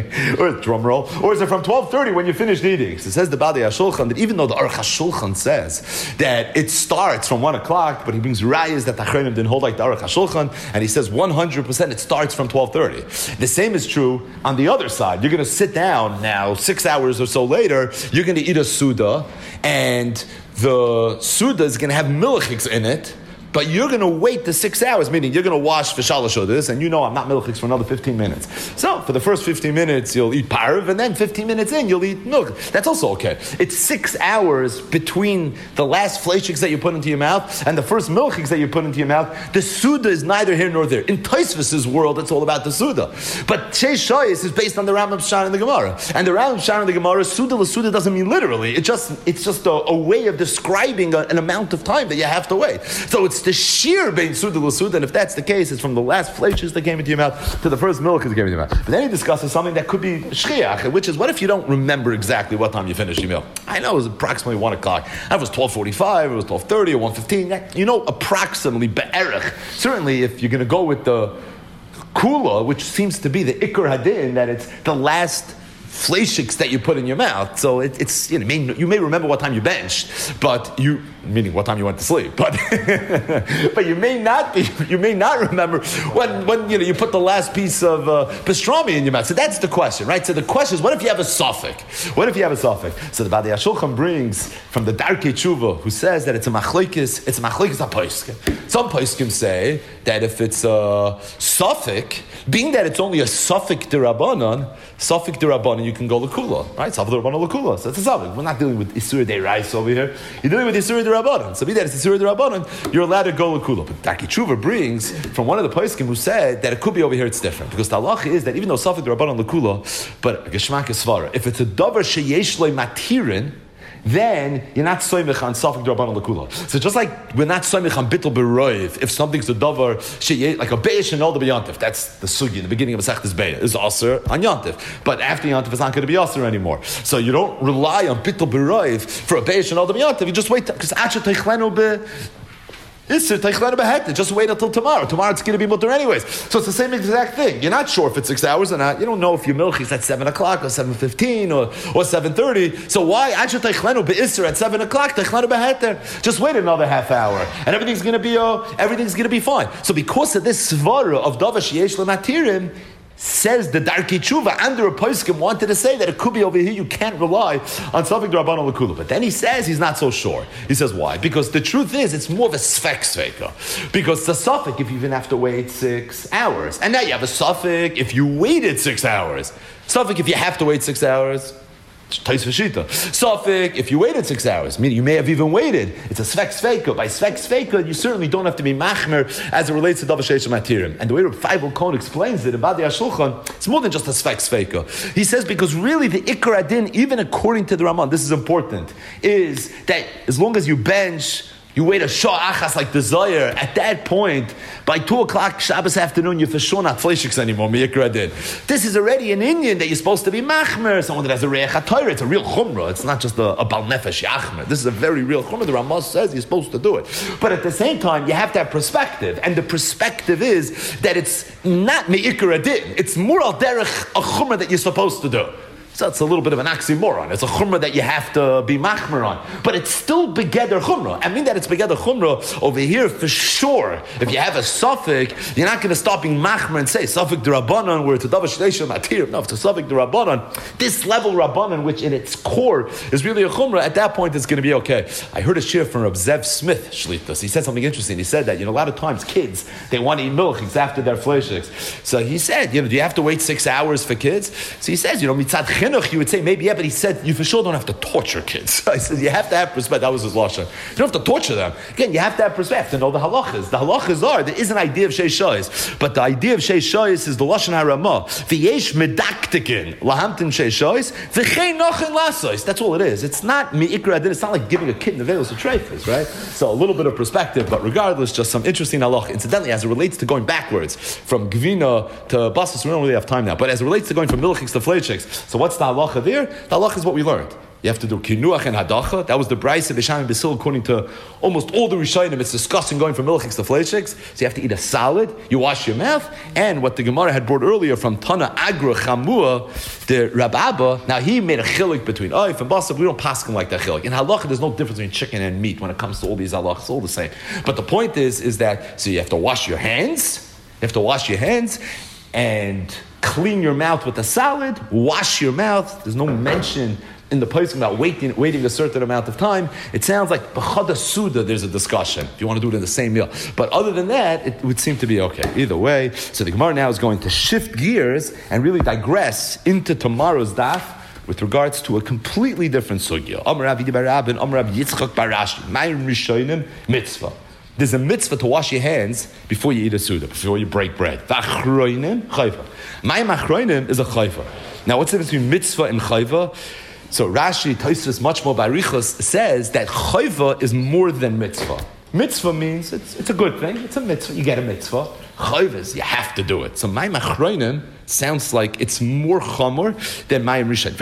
or drum roll, or is it from twelve thirty when you finished eating? So it says the Badei HaShulchan that even though the Aruch HaShulchan says that it starts from one o'clock, but he brings rayas that the Achronim didn't hold like the Aruch HaShulchan, and he says one hundred percent it starts from twelve thirty. The same is true on the other side. You're going to sit down now, six hours or so later, you're going to eat a Suda, and the Suda is going to have milchiks in it, but you're going to wait the six hours, meaning you're going to wash for shalosh odas, and you know I'm not milchiks for another fifteen minutes. So for the first fifteen minutes, you'll eat parv, and then fifteen minutes in, you'll eat milk. That's also okay. It's six hours between the last fleishiks that you put into your mouth and the first milchiks that you put into your mouth. The Suda is neither here nor there. In Tosfos' world, it's all about the Suda. But Sheish Shoyis is based on the Rambam Shana in the Gemara. And the Rambam Shana in the Gemara, Suda l'Suda doesn't mean literally. It just, it's just a, a way of describing a, an amount of time that you have to wait. So it's the sheer bein Suda l'Suda, and if that's the case, it's from the last fleishes that came into your mouth to the first milk that came into your mouth. But then he discusses something that could be shchiach, which is, what if you don't remember exactly what time you finished your meal? I know it was approximately one o'clock. It was twelve forty-five, it was twelve thirty, or one fifteen. You know, approximately, be'erech. Certainly, if you're going to go with the kula, which seems to be the ikar hadin, that it's the last fleishiks that you put in your mouth. So it, it's you know, may, you may remember what time you benched, but you meaning what time you went to sleep, but but you may not be you may not remember when when you know you put the last piece of uh, pastrami in your mouth. So that's the question, right? So the question is, what if you have a suffix? What if you have a suffix? So the Badei HaShulchan brings from the Darkei Tshuva, who says that it's a machlokes, it's a machlokes a poskim. Some poskim say that if it's a suffix, being that it's only a suffix derabanan, suffix derabanan, you can go lakula, right? Suffix derabanan lakula. So it's a suffix. We're not dealing with isur derais over here. You're dealing with isur derabanan. So be that it's isur derabanan, you're allowed to go lakula. But Darkei Tshuva brings from one of the poskim who said that it could be over here. It's different because the halacha is that even though suffix derabanan lakula, but geshmak is svara. If it's a davar sheyesh le matirin, then you're not soymich on Safek D'Rabbanan L'Kula. So just like we're not soymich on Bittul B'Roiv, if something's a davar, like a Be'esh and all the B'Yantif, that's the sugi in the beginning of a Sechtes Be'eh, is Aser on Yantif. But after Yantif, it's not going to be Aser anymore. So you don't rely on Bittul B'Roiv for a Be'esh and all the B'Yantif, you just wait, because Acha Teichlenu Be... Just wait until tomorrow. Tomorrow it's going to be mutter anyways. So it's the same exact thing. You're not sure if it's six hours or not. You don't know if your milk is at seven o'clock or seven fifteen or or seven thirty. So why? At seven o'clock. Just wait another half hour, and everything's going to be uh, everything's going to be fine. So because of this svara of davar sheyesh lematirim, says the Darkei Tshuva, under a poskim wanted to say that it could be over here, you can't rely on Safek D'Rabbanan L'Kula. But then he says he's not so sure. He says, why? Because the truth is, it's more of a Sfek Sveka. Because the Safek, if you even have to wait six hours. And now you have a Safek if you waited six hours. Safek if you have to wait six hours. Tais v'shita. Safek, if you waited six hours, meaning you may have even waited, it's a svek sveika. By svek sveika, you certainly don't have to be machmer as it relates to davar sheish matirim. And the way Reb Feivel Cohen explains it in Badei HaShulchan, it's more than just a svek sveika. He says because really the ikar adin, even according to the Raman, this is important, is that as long as you bench, you wait a shah achas like the Zohar. At that point, by two o'clock Shabbos afternoon, you're for sure not fleishiks anymore. This is already an Indian that you're supposed to be machmer. Someone that has a reich HaTorah. It's a real chumrah. It's not just a, a bal nefesh yachmer. This is a very real chumrah. The Ramah says you're supposed to do it. But at the same time, you have to have perspective, and the perspective is that it's not me'ikar adin. It's more al derech a chumrah that you're supposed to do. So it's a little bit of an oxymoron. It's a chumrah that you have to be machmer on. But it's still begeder chumrah. I mean that it's begeder chumrah over here for sure. If you have a suffix, you're not going to stop being machmer and say, suffix d'Rabbanan, where it's a davar shleishim matir. No, if it's a suffix d'Rabbanan, this level Rabbanan, which in its core is really a chumrah, at that point it's going to be okay. I heard a shir from Reb Zev Smith, Shlitas. He said something interesting. He said that, you know, a lot of times kids, they want to eat milk after their fleishiks. So he said, you know, do you have to wait six hours for kids? So he says, you know, mitzad chinuch, you would say maybe, yeah, but he said you for sure don't have to torture kids. I said you have to have perspective. That was his lashon. You don't have to torture them. Again, you have to have perspective to know the halachas. The halachas are there is an idea of sheish shayis, but the idea of sheish shayis is the lashon harama. V'yesh medaktikin lahamtin sheish shayis v'chein nochin lasois. That's all it is. It's not mi'ikra adin. It's not like giving a kid nevelos or treifas, right? So a little bit of perspective, but regardless, just some interesting halach. Incidentally, as it relates to going backwards from gvina to basas, we don't really have time now. But as it relates to going from milchiks to fleishiks, so what's the halacha there? The halacha is what we learned. You have to do kinuach and hadacha. That was the brayse of Bisham and Basil, according to almost all the Rishonim. It's discussing going from milchiks to fleishiks. So you have to eat a salad, you wash your mouth, and what the Gemara had brought earlier from Tana Agra Chamua, the Rab Abba, now he made a chilik between oif and basar. We don't pass him like that chilik. In halacha, there's no difference between chicken and meat when it comes to all these halachas. It's all the same. But the point is, is that, so you have to wash your hands, you have to wash your hands, and clean your mouth with a salad, wash your mouth. There's no mention in the poskim about waiting waiting a certain amount of time. It sounds like b'chada suda there's a discussion if you want to do it in the same meal. But other than that, it would seem to be okay. Either way, so the Gemara now is going to shift gears and really digress into tomorrow's daf with regards to a completely different sugya. Amar Rav Yidi bar Rabin, Amar Rav Yitzchak bar Rashi, Ma'im Rishonim mitzvah. There's a mitzvah to wash your hands before you eat a suda, before you break bread. V'achroinim chayva. My achroinim is a chayva. Now, what's the difference between mitzvah and chayva? So Rashi, Tosfos, much more by Richuss, says that chayva is more than mitzvah. Mitzvah means it's, it's a good thing. It's a mitzvah. You get a mitzvah. Chayva is you have to do it. So my achroinim sounds like it's more chamor than Mayim Rishon.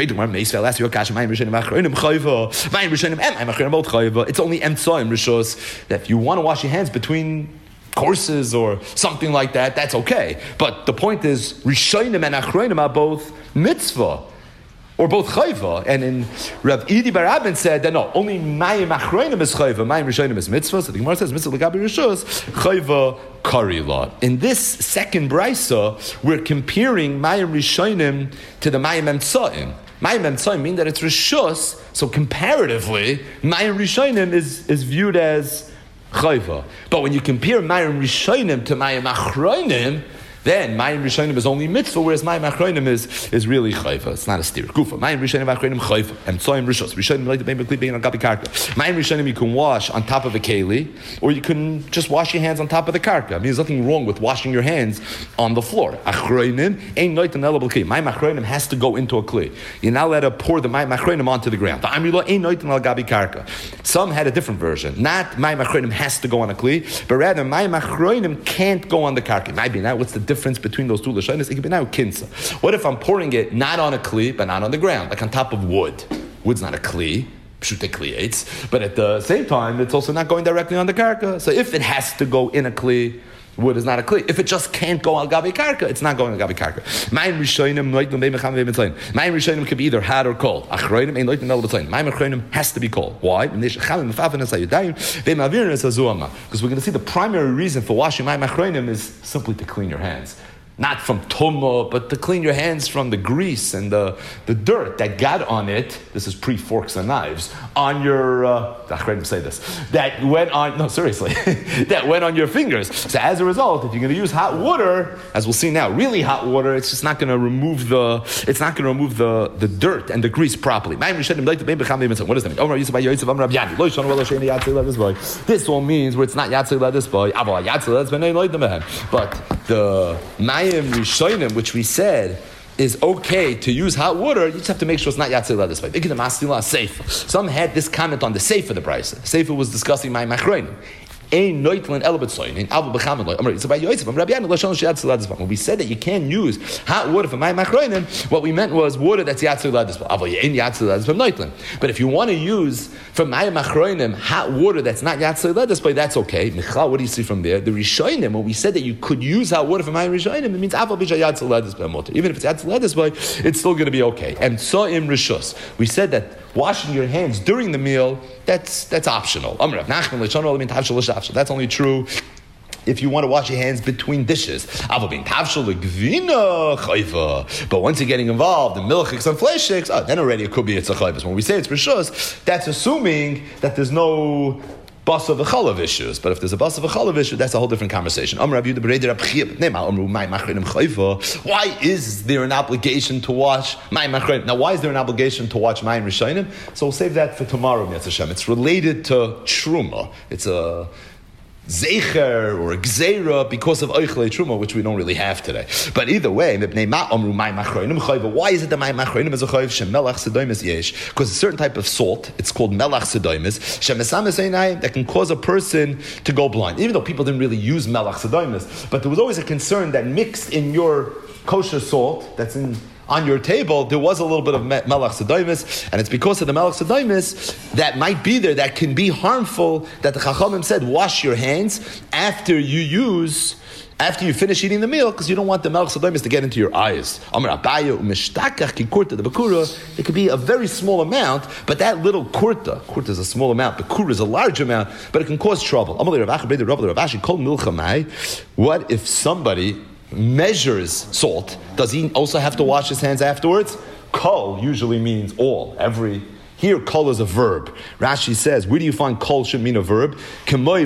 It's only emtsoim rishos that if you want to wash your hands between courses or something like that, that's okay. But the point is, Rishonim and Achronim are both mitzvah. or both chayva. And in Rav Idi Bar Abin said that no, only mayim achronim is chayva, mayim rishonim is mitzvah. So the Gemara says mitzvah l'gabi rishus, chayva karila. In this second brisa, we're comparing mayim rishonim to the mayim emtzaim. Mayim emtzaim mean that it's rishus. So comparatively, mayim rishonim is is viewed as chayva. But when you compare mayim rishonim to mayim achronim, then Mayim Rishonim is only mitzvah, whereas Mayim Achronim is is really chayva. It's not a steer. Kufa. Mayim Rishonim Achronim chayva. And Tzoyim Rishos. Rishonim like the bein b'kli bein on gabi karka. Mayim Rishonim you can wash on top of a keli, or you can just wash your hands on top of the karka. I mean, there's nothing wrong with washing your hands on the floor. Achronim ain't noiten elabel kli. Mayim Achronim has to go into a kli. You're not allowed to pour the Mayim Achronim onto the ground. The Amrila ain't noiten el gabi karka. Some had a different version. Not Mayim Achronim has to go on a kli, but rather Mayim Achronim can't go on the karka. Maybe now what's the difference between those two lashonos? It could be now kinsa. What if I'm pouring it not on a kli, but not on the ground, like on top of wood? Wood's not a kli, pshute kliates, but at the same time, it's also not going directly on the karka. So if it has to go in a kli, wood is not a kli. If it just can't go al gabi karka, it's not going al gabi karka. Mayim rishonim noitnu beimecham beimtzayin. Mayim rishonim could be either hot or cold. Achronim ain't noitnu el b'tzayin. Mayim achronim has to be cold. Why? Because we're going to see the primary reason for washing mayim achronim is simply to clean your hands. Not from tumah, but to clean your hands from the grease and the, the dirt that got on it. This is pre-forks and knives. On your, uh, I say this, that went on, no, seriously, that went on your fingers. So as a result, if you're going to use hot water, as we'll see now, really hot water, it's just not going to remove the, it's not going to remove the, the dirt and the grease properly. What does that mean? This all means where it's not yatzei ledis boy, but the mayim rishonim, which we said is okay to use hot water, you just have to make sure it's not yatzei ledis boy. Some had this comment on the sefer the price. Sefer was discussing mayim achronim. When we said that you can't use hot water for mayim achronim, what we meant was water that's yatzei ledis. But if you want to use for mayim achronim hot water that's not yatzei ledis, that's okay. Michal, what do you see from there? The rishonim, when we said that you could use hot water for mayim rishonim, it means even if it's yatzei ledis, it's still going to be okay. And so in rishus, we said that washing your hands during the meal, that's that's optional. That's only true if you want to wash your hands between dishes. But once you're getting involved in milchiks and fleshiks, oh, then already it could be it's a chayvus. When we say it's rishus, that's assuming that there's no basa v'chalav issues. But if there's a basa v'chalav issue, that's a whole different conversation. Why is there an obligation to wash mayim achronim? Now, why is there an obligation to wash mayim rishonim? So we'll save that for tomorrow, Mitzvah Hashem. It's related to truma. It's a zecher or a gzeira because of oichlei truma, which we don't really have today. But either way, why is it that mayim achronim is a chayv? Shemelach sedoimis yesh, because a certain type of salt, it's called melach sedoimis, shemesames einayim, that can cause a person to go blind. Even though people didn't really use melach sedoimis, but there was always a concern that mixed in your kosher salt that's in on your table, there was a little bit of melach sedoimis, and it's because of the melach sedoimis that might be there that can be harmful, that the Chachamim said, wash your hands after you use, after you finish eating the meal, because you don't want the melach sedoimis to get into your eyes. It could be a very small amount, but that little kurta, kurta is a small amount, but kur is a large amount, but it can cause trouble. What if somebody measures salt? Does he also have to wash his hands afterwards? Kol usually means all, every. Here, kol is a verb. Rashi says, where do you find kol should mean a verb? Very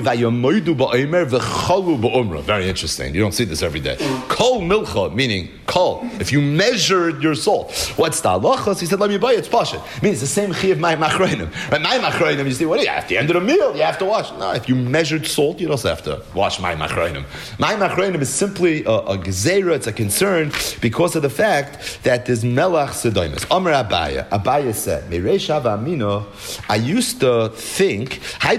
interesting. You don't see this every day. Kol milcha, meaning kol. If you measured your salt. What's the halachas? He said, let me buy it. It's pashut. It means it's the same chiyav mayim achronim. Right? Mayim achronim, you see, what do you have? At the end of the meal, you have to wash. No, if you measured salt, you don't have to wash mayim achronim. Mayim achronim is simply a, a gezerah, it's a concern because of the fact that there's melach sedoimus. Amar Abaya. Abaya said, Mereshav I used to think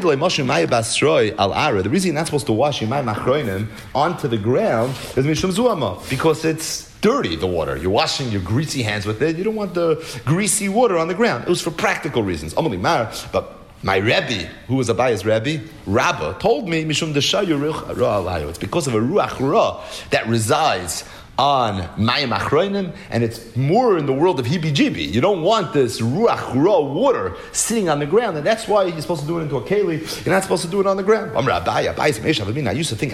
the reason you're not supposed to wash your mayim achronim onto the ground is mishum zuama, because it's dirty, the water. You're washing your greasy hands with it. You don't want the greasy water on the ground. It was for practical reasons. But my Rebbe, who was Abaya's Rebbe, Rabba, told me, Mishum Deshayu Ruach Ra Alayu. It's because of a Ruach Ra that resides on Mayim Achroinim, and it's more in the world of heebie-jeebie. You don't want this Ruach Ra water sitting on the ground, and that's why you're supposed to do it into a keli. You're not supposed to do it on the ground. I used to think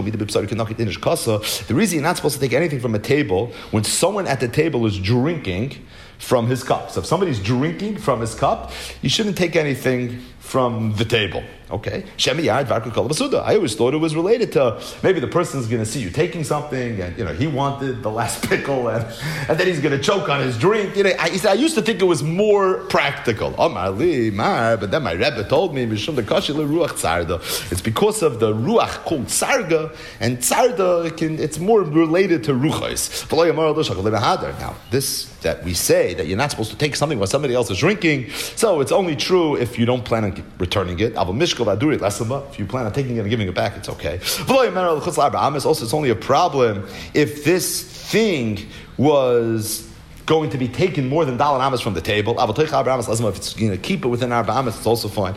the reason you're not supposed to take anything from a table when someone at the table is drinking from his cup. So if somebody's drinking from his cup, you shouldn't take anything from the table. Okay? I always thought it was related to maybe the person's going to see you taking something and, you know, he wanted the last pickle and, and then he's going to choke on his drink. You know, I, I used to think it was more practical. But then my Rebbe told me it's because of the ruach called tzarga, and tzarga, can, it's more related to ruchos. Now, this that we say that you're not supposed to take something while somebody else is drinking, so it's only true if you don't plan on returning it. If you plan on taking it and giving it back, it's okay. Also, it's only a problem if this thing was going to be taken more than Dalan Amas from the table. If it's going to keep it within Arba Amas, it's also fine.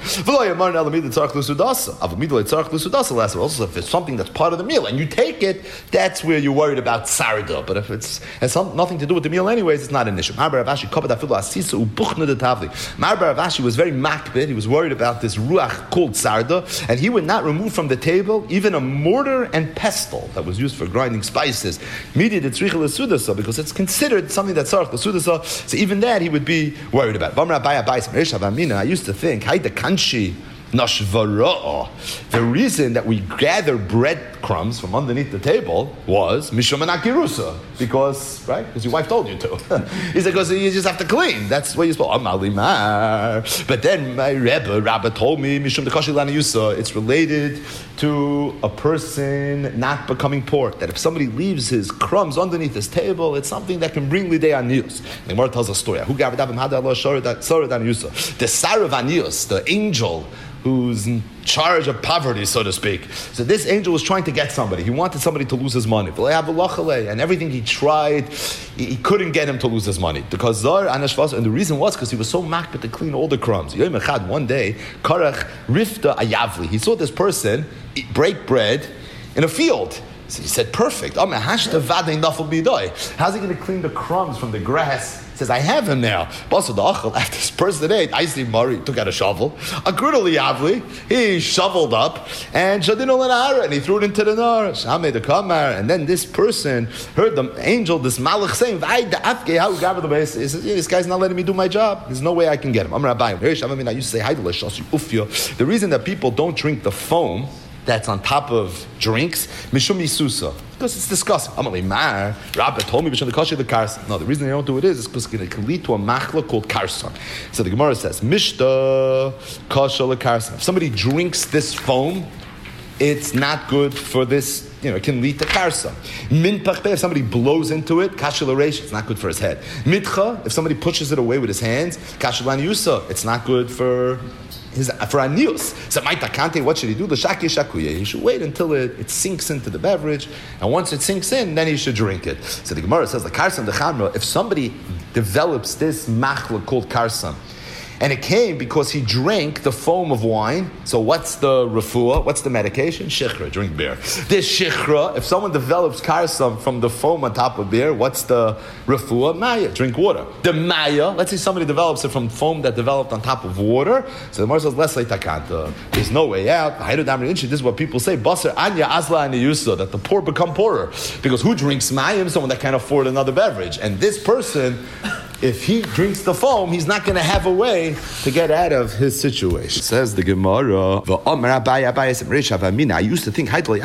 Also, if it's something that's part of the meal and you take it, that's where you're worried about sarda. But if it's has some, nothing to do with the meal anyways, it's not an issue. Marbar Avashi was very makbid. He was worried about this ruach called sarda, and he would not remove from the table even a mortar and pestle that was used for grinding spices. Because it's considered something that's so even that he would be worried about. I used to think, the reason that we gather breadcrumbs from underneath the table was Mishum Anakirusa, because, right? Because your wife told you to. He said, because you just have to clean. That's what you're supposed to. But then my Rebbe, Rabbi told me, Mishum Dekashi Lanayusa, it's related to a person not becoming poor. That if somebody leaves his crumbs underneath his table, it's something that can bring Lidei Anius. The Gemara tells a story. The Sarav Anius, the angel who's in charge of poverty, so to speak. So this angel was trying to get somebody. He wanted somebody to lose his money. And everything he tried, he couldn't get him to lose his money. Because and the reason was because he was so makbid to clean all the crumbs. One day, Karach Rifta Ayavli, he saw this person break bread in a field. So he said, perfect. How's he going to clean the crumbs from the grass? He says, I have him now. After this person ate, I see Mari took out a shovel, a grudali avli, he shoveled up, and and he threw it into the nar. And then this person heard the angel, this malach, saying, he says, yeah, this guy's not letting me do my job. There's no way I can get him. I used to say, the reason that people don't drink the foam that's on top of drinks, mishum yisusa, because it's disgusting. Amalei mar, Rabbi told me, the kashi the karsan. No, the reason they don't do it is, is because it can lead to a machla called karsan. So the Gemara says, mishta kasha le karsan. If somebody drinks this foam, it's not good for this, you know, it can lead to karsa. Min pachpe, if somebody blows into it, kasha l'reish, it's not good for his head. Mitcha, if somebody pushes it away with his hands, kasha l'aniusa, it's not good for his, for anius. So my takante, what should he do? The shaki shakuye. He should wait until it, it sinks into the beverage, and once it sinks in, then he should drink it. So the Gemara says, the karsan the chamra, if somebody develops this machla called karsan, and it came because he drank the foam of wine. So what's the refuah? What's the medication? Shichra, drink beer. This shichra, if someone develops karsam from the foam on top of beer, what's the refuah? Maya, drink water. The maya, let's say somebody develops it from foam that developed on top of water. So the Gemara says, let's say takanta. There's no way out. This is what people say, basar anya asla aniyusa, that the poor become poorer. Because who drinks mayim? Someone that can't afford another beverage. And this person, if he drinks the foam, he's not going to have a way to get out of his situation. Says the Gemara, I used to think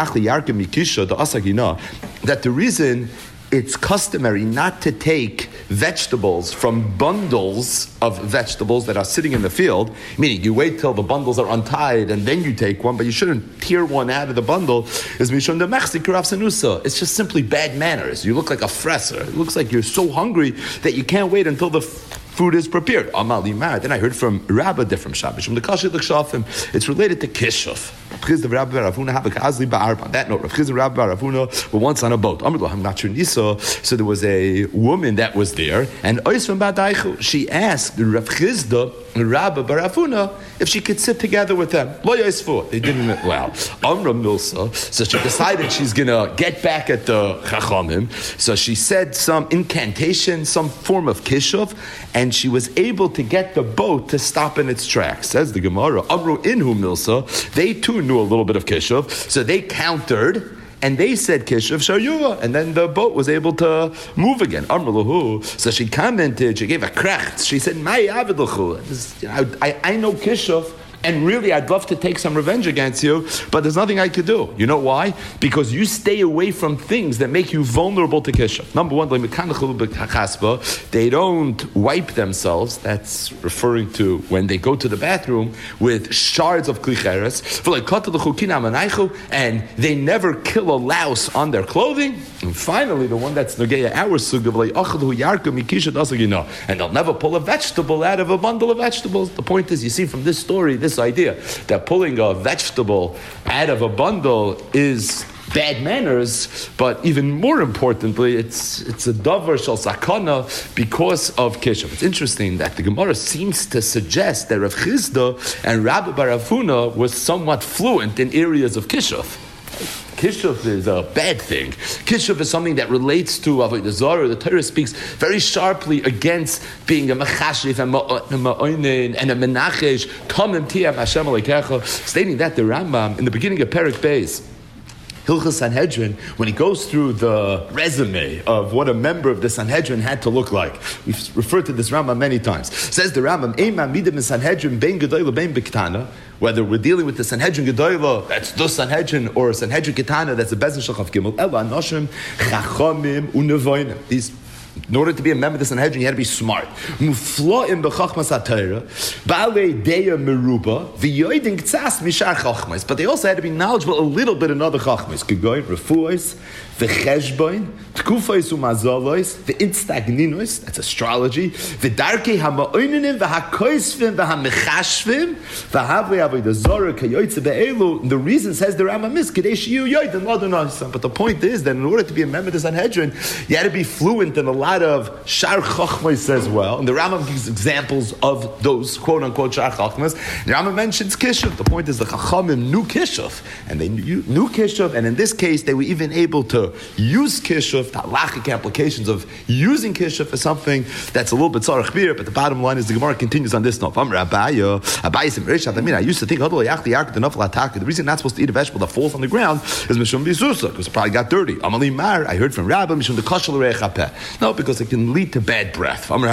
that the reason it's customary not to take vegetables from bundles of vegetables that are sitting in the field, meaning you wait till the bundles are untied and then you take one, but you shouldn't tear one out of the bundle, is mishum de mechzik rav sanusa. It's just simply bad manners. You look like a fresser. It looks like you're so hungry that you can't wait until the food is prepared. Amali mar. Then I heard from Rabbi different Shabbos. From the Kashi L'Kshafim, it's related to Kishuf. That note, Rav Chizda and Rabbi Ravuna were once on a boat. So there was a woman that was there, and she asked Rav Chizda Rabba bar Avuna if she could sit together with them. Lo yosfu. They didn't. Well, Amra Milsa. So she decided she's gonna get back at the Chachamim. So she said some incantation, some form of kishuv, and she was able to get the boat to stop in its tracks. Says the Gemara. Amru inhu Milsa. They too knew a little bit of kishuv, so they countered. And they said kishuv shayuva, and then the boat was able to move again. Amr. So she commented, she gave a krecht. She said, "My aviduchu, I I know kishuv, and really I'd love to take some revenge against you, but there's nothing I could do. You know why? Because you stay away from things that make you vulnerable to kishuv. Number one, they don't wipe themselves. That's referring to when they go to the bathroom with shards of klicheres, and they never kill a louse on their clothing. And finally, the one that's Nageya our sugav, and they'll never pull a vegetable out of a bundle of vegetables. The point is, you see from this story, this idea that pulling a vegetable out of a bundle is bad manners, but even more importantly, it's it's a davar shel sakana because of kishuv. It's interesting that the Gemara seems to suggest that Rav Chizda and Rabbi bar Avuna was somewhat fluent in areas of kishuv. Kishuv is a bad thing. Kishuv is something that relates to Avodah Zarah. The Torah speaks very sharply against being a mechashif and ma'oinin and a menachesh, tamim tiyam Hashem aleikecha, stating that the Rambam in the beginning of Perek Beis, Hilchos Sanhedrin, when he goes through the resume of what a member of the Sanhedrin had to look like. We've referred to this Rambam many times. Says the Rambam, Eimam midim Sanhedrin bein gedoyla bein bektana. Whether we're dealing with the Sanhedrin Gedoyla, that's the Sanhedrin, or Sanhedrin Ketana, that's the Bezdin Shachaf Gimel, Ela Anoshim Chachamim Unevoinim. These, in order to be a member of the Sanhedrin, you had to be smart. Mufloim b'chachmas ha'Torah, ba'alei deya meruba, v'yoidin k'tzas mishar chachmas. But they also had to be knowledgeable a little bit in other chachmas. Kegoin, refuos, v'cheshboin, tkufos u'mazolois, v'instagninos, that's astrology, v'darkei ha'ma'oininim, v'ha'koisvim, v'ha'mechashvim, v'havei avodah zorah, kayoytze be'elu. The reason, says the Rambam, is Kedei shiyu yoidin l'adonai. But the point is that in order to be a member of the Sanhedrin, you had to be fluent in a lot of shar chachmas as well. And the Rambam gives examples of those quote-unquote shar chachmas. The Rambam mentions kishuv. The point is the chachamim knew kishuv, and they knew, knew kishuv, and in this case, they were even able to use kishuv, the halachic applications of using kishuv for something that's a little bit tzarech bir, but the bottom line is the Gemara continues on this note. I mean, I used to think the reason you're not supposed to eat a vegetable that falls on the ground is mishum bisusa, because it probably got dirty. I heard from Rabbi mishum the kashal re'echapeh. No, because it can lead to bad breath. The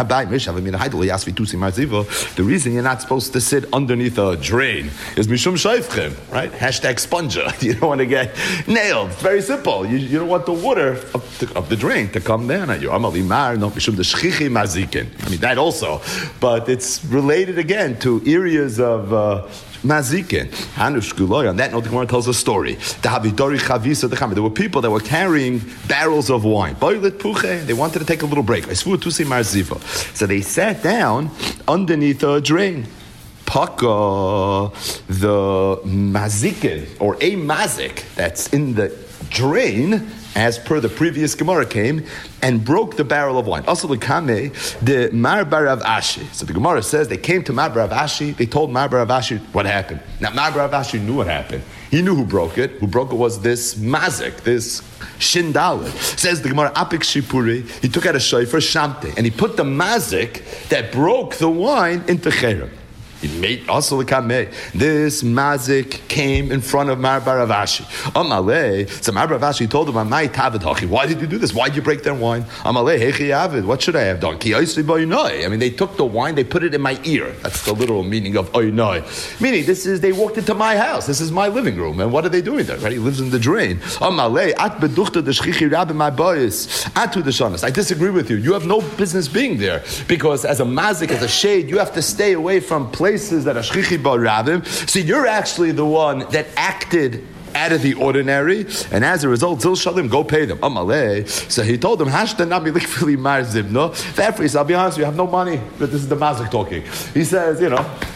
reason you're not supposed to sit underneath a drain is mishum shayfchem, right? Hashtag sponger. You don't want to get nailed. It's very simple. You, you don't want the water of the, of the drain to come down at you. No, mishum the shchichi mazikin. I mean, that also. But it's related again to areas of... Uh, Mazikin. On that note, the Gemara tells a story. There were people that were carrying barrels of wine. They wanted to take a little break. So they sat down underneath a drain. Paka, the mazikin, or a mazik that's in the drain, as per the previous Gemara, came and broke the barrel of wine. Also, the Kame, the Mar bar Rav Ashi. So the Gemara says they came to Mar bar Rav Ashi. They told Mar bar Rav Ashi what happened. Now, Mar bar Rav Ashi knew what happened. He knew who broke it. Who broke it was this mazik, this shindalet. Says the Gemara, Apik Shipuri. He took out a shofar, shamte, and he put the mazik that broke the wine into cherem. He made also the kameh. This mazik came in front of Mar bar Rav Ashi. Amalei, so Mar bar Rav Ashi told him, "Amai tavid hachi. Why did you do this? Why did you break their wine?" Amalei hechi avid. What should I have done? Ki oisli boinoi. I mean, they took the wine, they put it in my ear. That's the literal meaning of oinoi. Meaning, this is they walked into my house. This is my living room, and what are they doing there? Right? He lives in the drain. Amalei at beduchta deshchichi rabbi my boys atu deshanas. I disagree with you. You have no business being there because as a mazik, as a shade, you have to stay away from places that are shchichi bar rabbim. So you're actually the one that acted out of the ordinary, and as a result, Zil Shalim, go pay them. Amalei. So he told them, Hashta nami likfili mar zibno. Therefore, he said, I'll be honest with you, I have no money, but this is the mazik talking. He says, you know,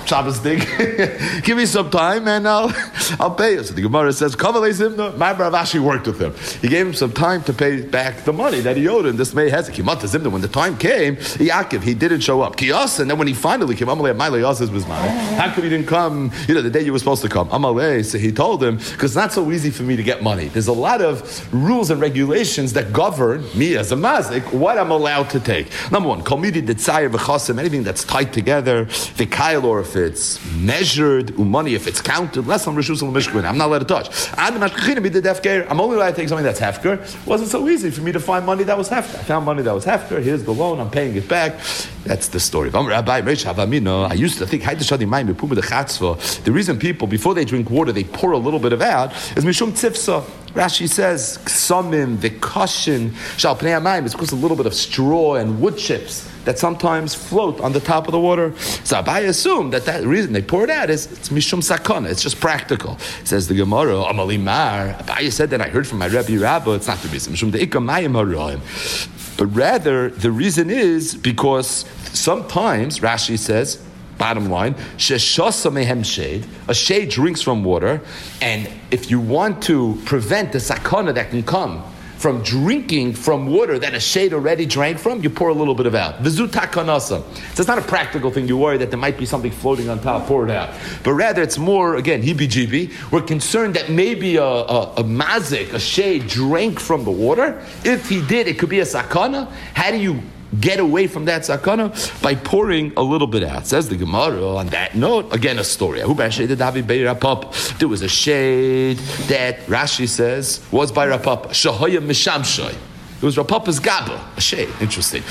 Shabbos thing. Give me some time and I'll I'll pay you. So the Gemara says, my Rav Ashi worked with him. He gave him some time to pay back the money that he owed him. This may hesitate. When the time came, Yaakov, he didn't show up. Kiyas, and then when he finally came, Amalei, Amalei Yasses was mine. How come you didn't come, you know, the day you were supposed to come? Amalei, so he told him, because it's not so easy for me to get money. There's a lot of rules and regulations that govern me as a mazik, what I'm allowed to take. Number one, Kalmidi Ditzayir V'chasim, anything that's tied together, the kail, or if it's measured, money, if it's counted, less on Rishus and Mishkan, I'm not allowed to touch. I'm only allowed to take something that's hefker. It wasn't so easy for me to find money that was hefker. I found money that was hefker. Here's the loan. I'm paying it back. That's the story. I used to think the reason people, before they drink water, they pour a little bit of out is mishum tzifsa. Rashi says, ksamim, v'kashin, shal pnei hamayim. It's because a little bit of straw and wood chips that sometimes float on the top of the water. So Abai assumed that that reason they pour it out is it's mishum sakana. It's just practical. Says the Gemara, Amalimar. Abai said that I heard from my Rebbe Rabba. It's not the reason. Mishum de'ikam mayim haroim. But rather, the reason is because sometimes, Rashi says, bottom line, sheshasa mehem shade, a shade drinks from water, and if you want to prevent the sakana that can come from drinking from water that a shade already drank from, you pour a little bit of out. V'zu takanasa. So it's not a practical thing. You worry that there might be something floating on top, pour it out. But rather it's more, again, heebie-jeebie. We're concerned that maybe a, a, a mazik, a shade, drank from the water. If he did, it could be a sakana. How do you get away from that sakana? By pouring a little bit out. Says the Gemara on that note, again a story. There was a shade that Rashi says was by Rapapa. Shahaya Mishamshay. It was Rapapa's Gaba, a shade. Interesting.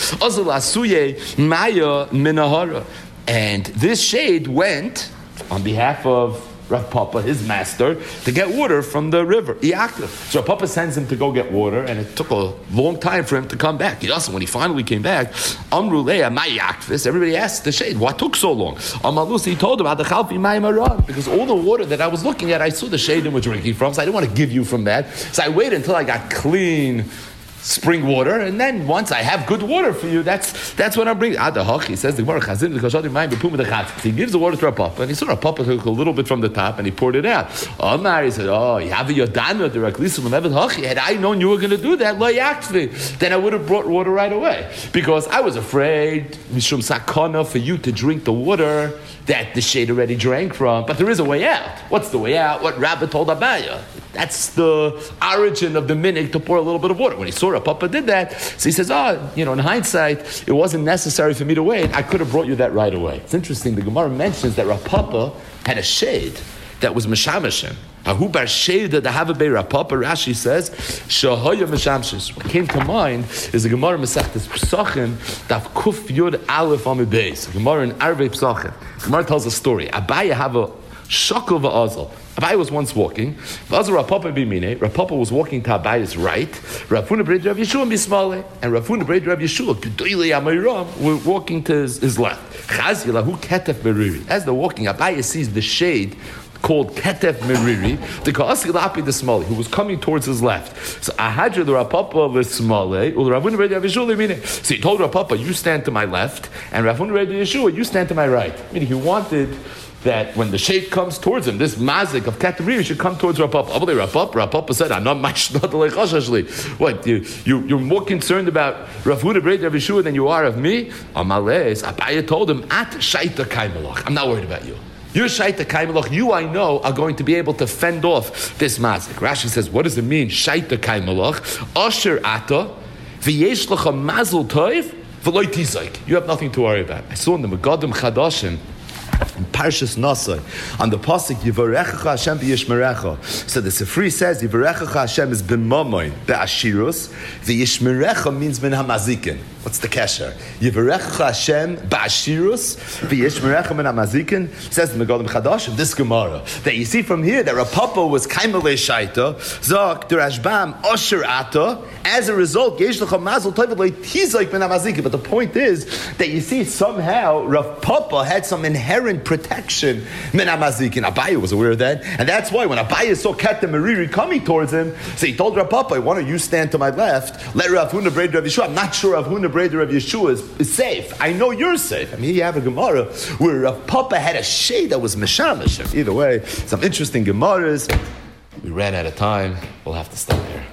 And this shade went on behalf of Rav Papa, his master, to get water from the river. Yaakov. So Rav Papa sends him to go get water, and it took a long time for him to come back. He also, when he finally came back, Amru Leah, my Yaakvis, everybody asked the shade, what took so long? Amalus, he told him, because all the water that I was looking at, I saw the shade and were drinking from, so I didn't want to give you from that. So I waited until I got clean spring water, and then once I have good water for you, that's that's what I'm bringing. He says the Gemara Chazin, he gives the water to a papa, and he saw a papa took a little bit from the top and he poured it out. Omar, he said, oh, you have a yodana directly. Had I known you were going to do that, then I would have brought water right away, because I was afraid mishum sakana for you to drink the water that the shade already drank from. But there is a way out. What's the way out? What Rabbi told Abaya. That's the origin of the minig to pour a little bit of water. When he saw Rav Papa did that, so he says, oh, you know, in hindsight, it wasn't necessary for me to wait. I could have brought you that right away. It's interesting. The Gemara mentions that Rav Papa had a shade that was Meshamashim. Ahu bar sheda the Havabei Rav Papa, Rashi says, Shahaya Meshamshish. What came to mind is the Gemara Masechtas Pesachim, Daf Kuf Yud Aleph Amid Beis. Gemara in Arvei Pesachim. Gemara tells a story. Abaya have a shakel va'azal. Abai was once walking. Rav Papa b'minei. Rav Papa was walking to Abaya's right. Rav Huna b'rei Rav Yeshua b'smalei, and Rav Huna b'rei Rav Yeshua Gedolei Amayram were walking to his, his left. Chaz Yelahu Ketef Meriri. As they're walking, Abaya sees the shade called Ketef Meriri, the Ka'asi Lapi the Smali, who was coming towards his left. So Ahadra the Rav Papa the Smali, or Rav Huna b'rei Rav Yeshua b'minei. So he told Rav Papa, you stand to my left, and Rav Huna b'rei Rav Yeshua, you stand to my right. Meaning he wanted that when the shade comes towards him, this mazik of Katariri should come towards Rav Papa. Abale Rav Papa, Rav Papa said, I'm not much not like Chashashli. What, you, you, you're more concerned about Rav Huna b'rei Rav Yeshua than you are of me? Amales, Abaya told him, At Shaita Kaimelach. I'm not worried about you. You're Shaita Kaimelach. You, I know, are going to be able to fend off this mazik. Rashi says, what does it mean, Shaita Kaimelach? Asher Ata, V'yesh L'cha Mazel Toiv, V'loi Tizaik. You have nothing to worry about. I saw in the Megadim Chadashim, in Parshas Nasai, on the pasuk Yivarechecha Hashem b'Yishmerecha. So the Sifri says Yivarechecha Hashem is ben Mamoin be'Ashirus. The Yishmerecha means ben Hamazikin. What's the kesher? Yivarechecha Hashem b'Ashirus. The Yishmerecha ben Hamazikin. Says the Megadim Chadash, this Gemara that you see from here that Rav Papa was Kaimelei Shaita. Zok the Rashbam Osher Ata. As a result, Yesh L'cha Mazel Tov V'loi Tizaik ben Hamazikin. But the point is that you see somehow Rav Papa had some inherent protection. Min hamazikin. Abaye was aware of that, and that's why when Abaye saw Ket and Meriri coming towards him, so he told Rav Papa, "Why don't you stand to my left? Let Rav Huna braid Rav Yeshua. I'm not sure Rav Huna braid Rav Yeshua is, is safe. I know you're safe." I mean, you have a Gemara where Rav Papa had a shade that was meshamish. Either way, some interesting Gemaras. We ran out of time. We'll have to stop here.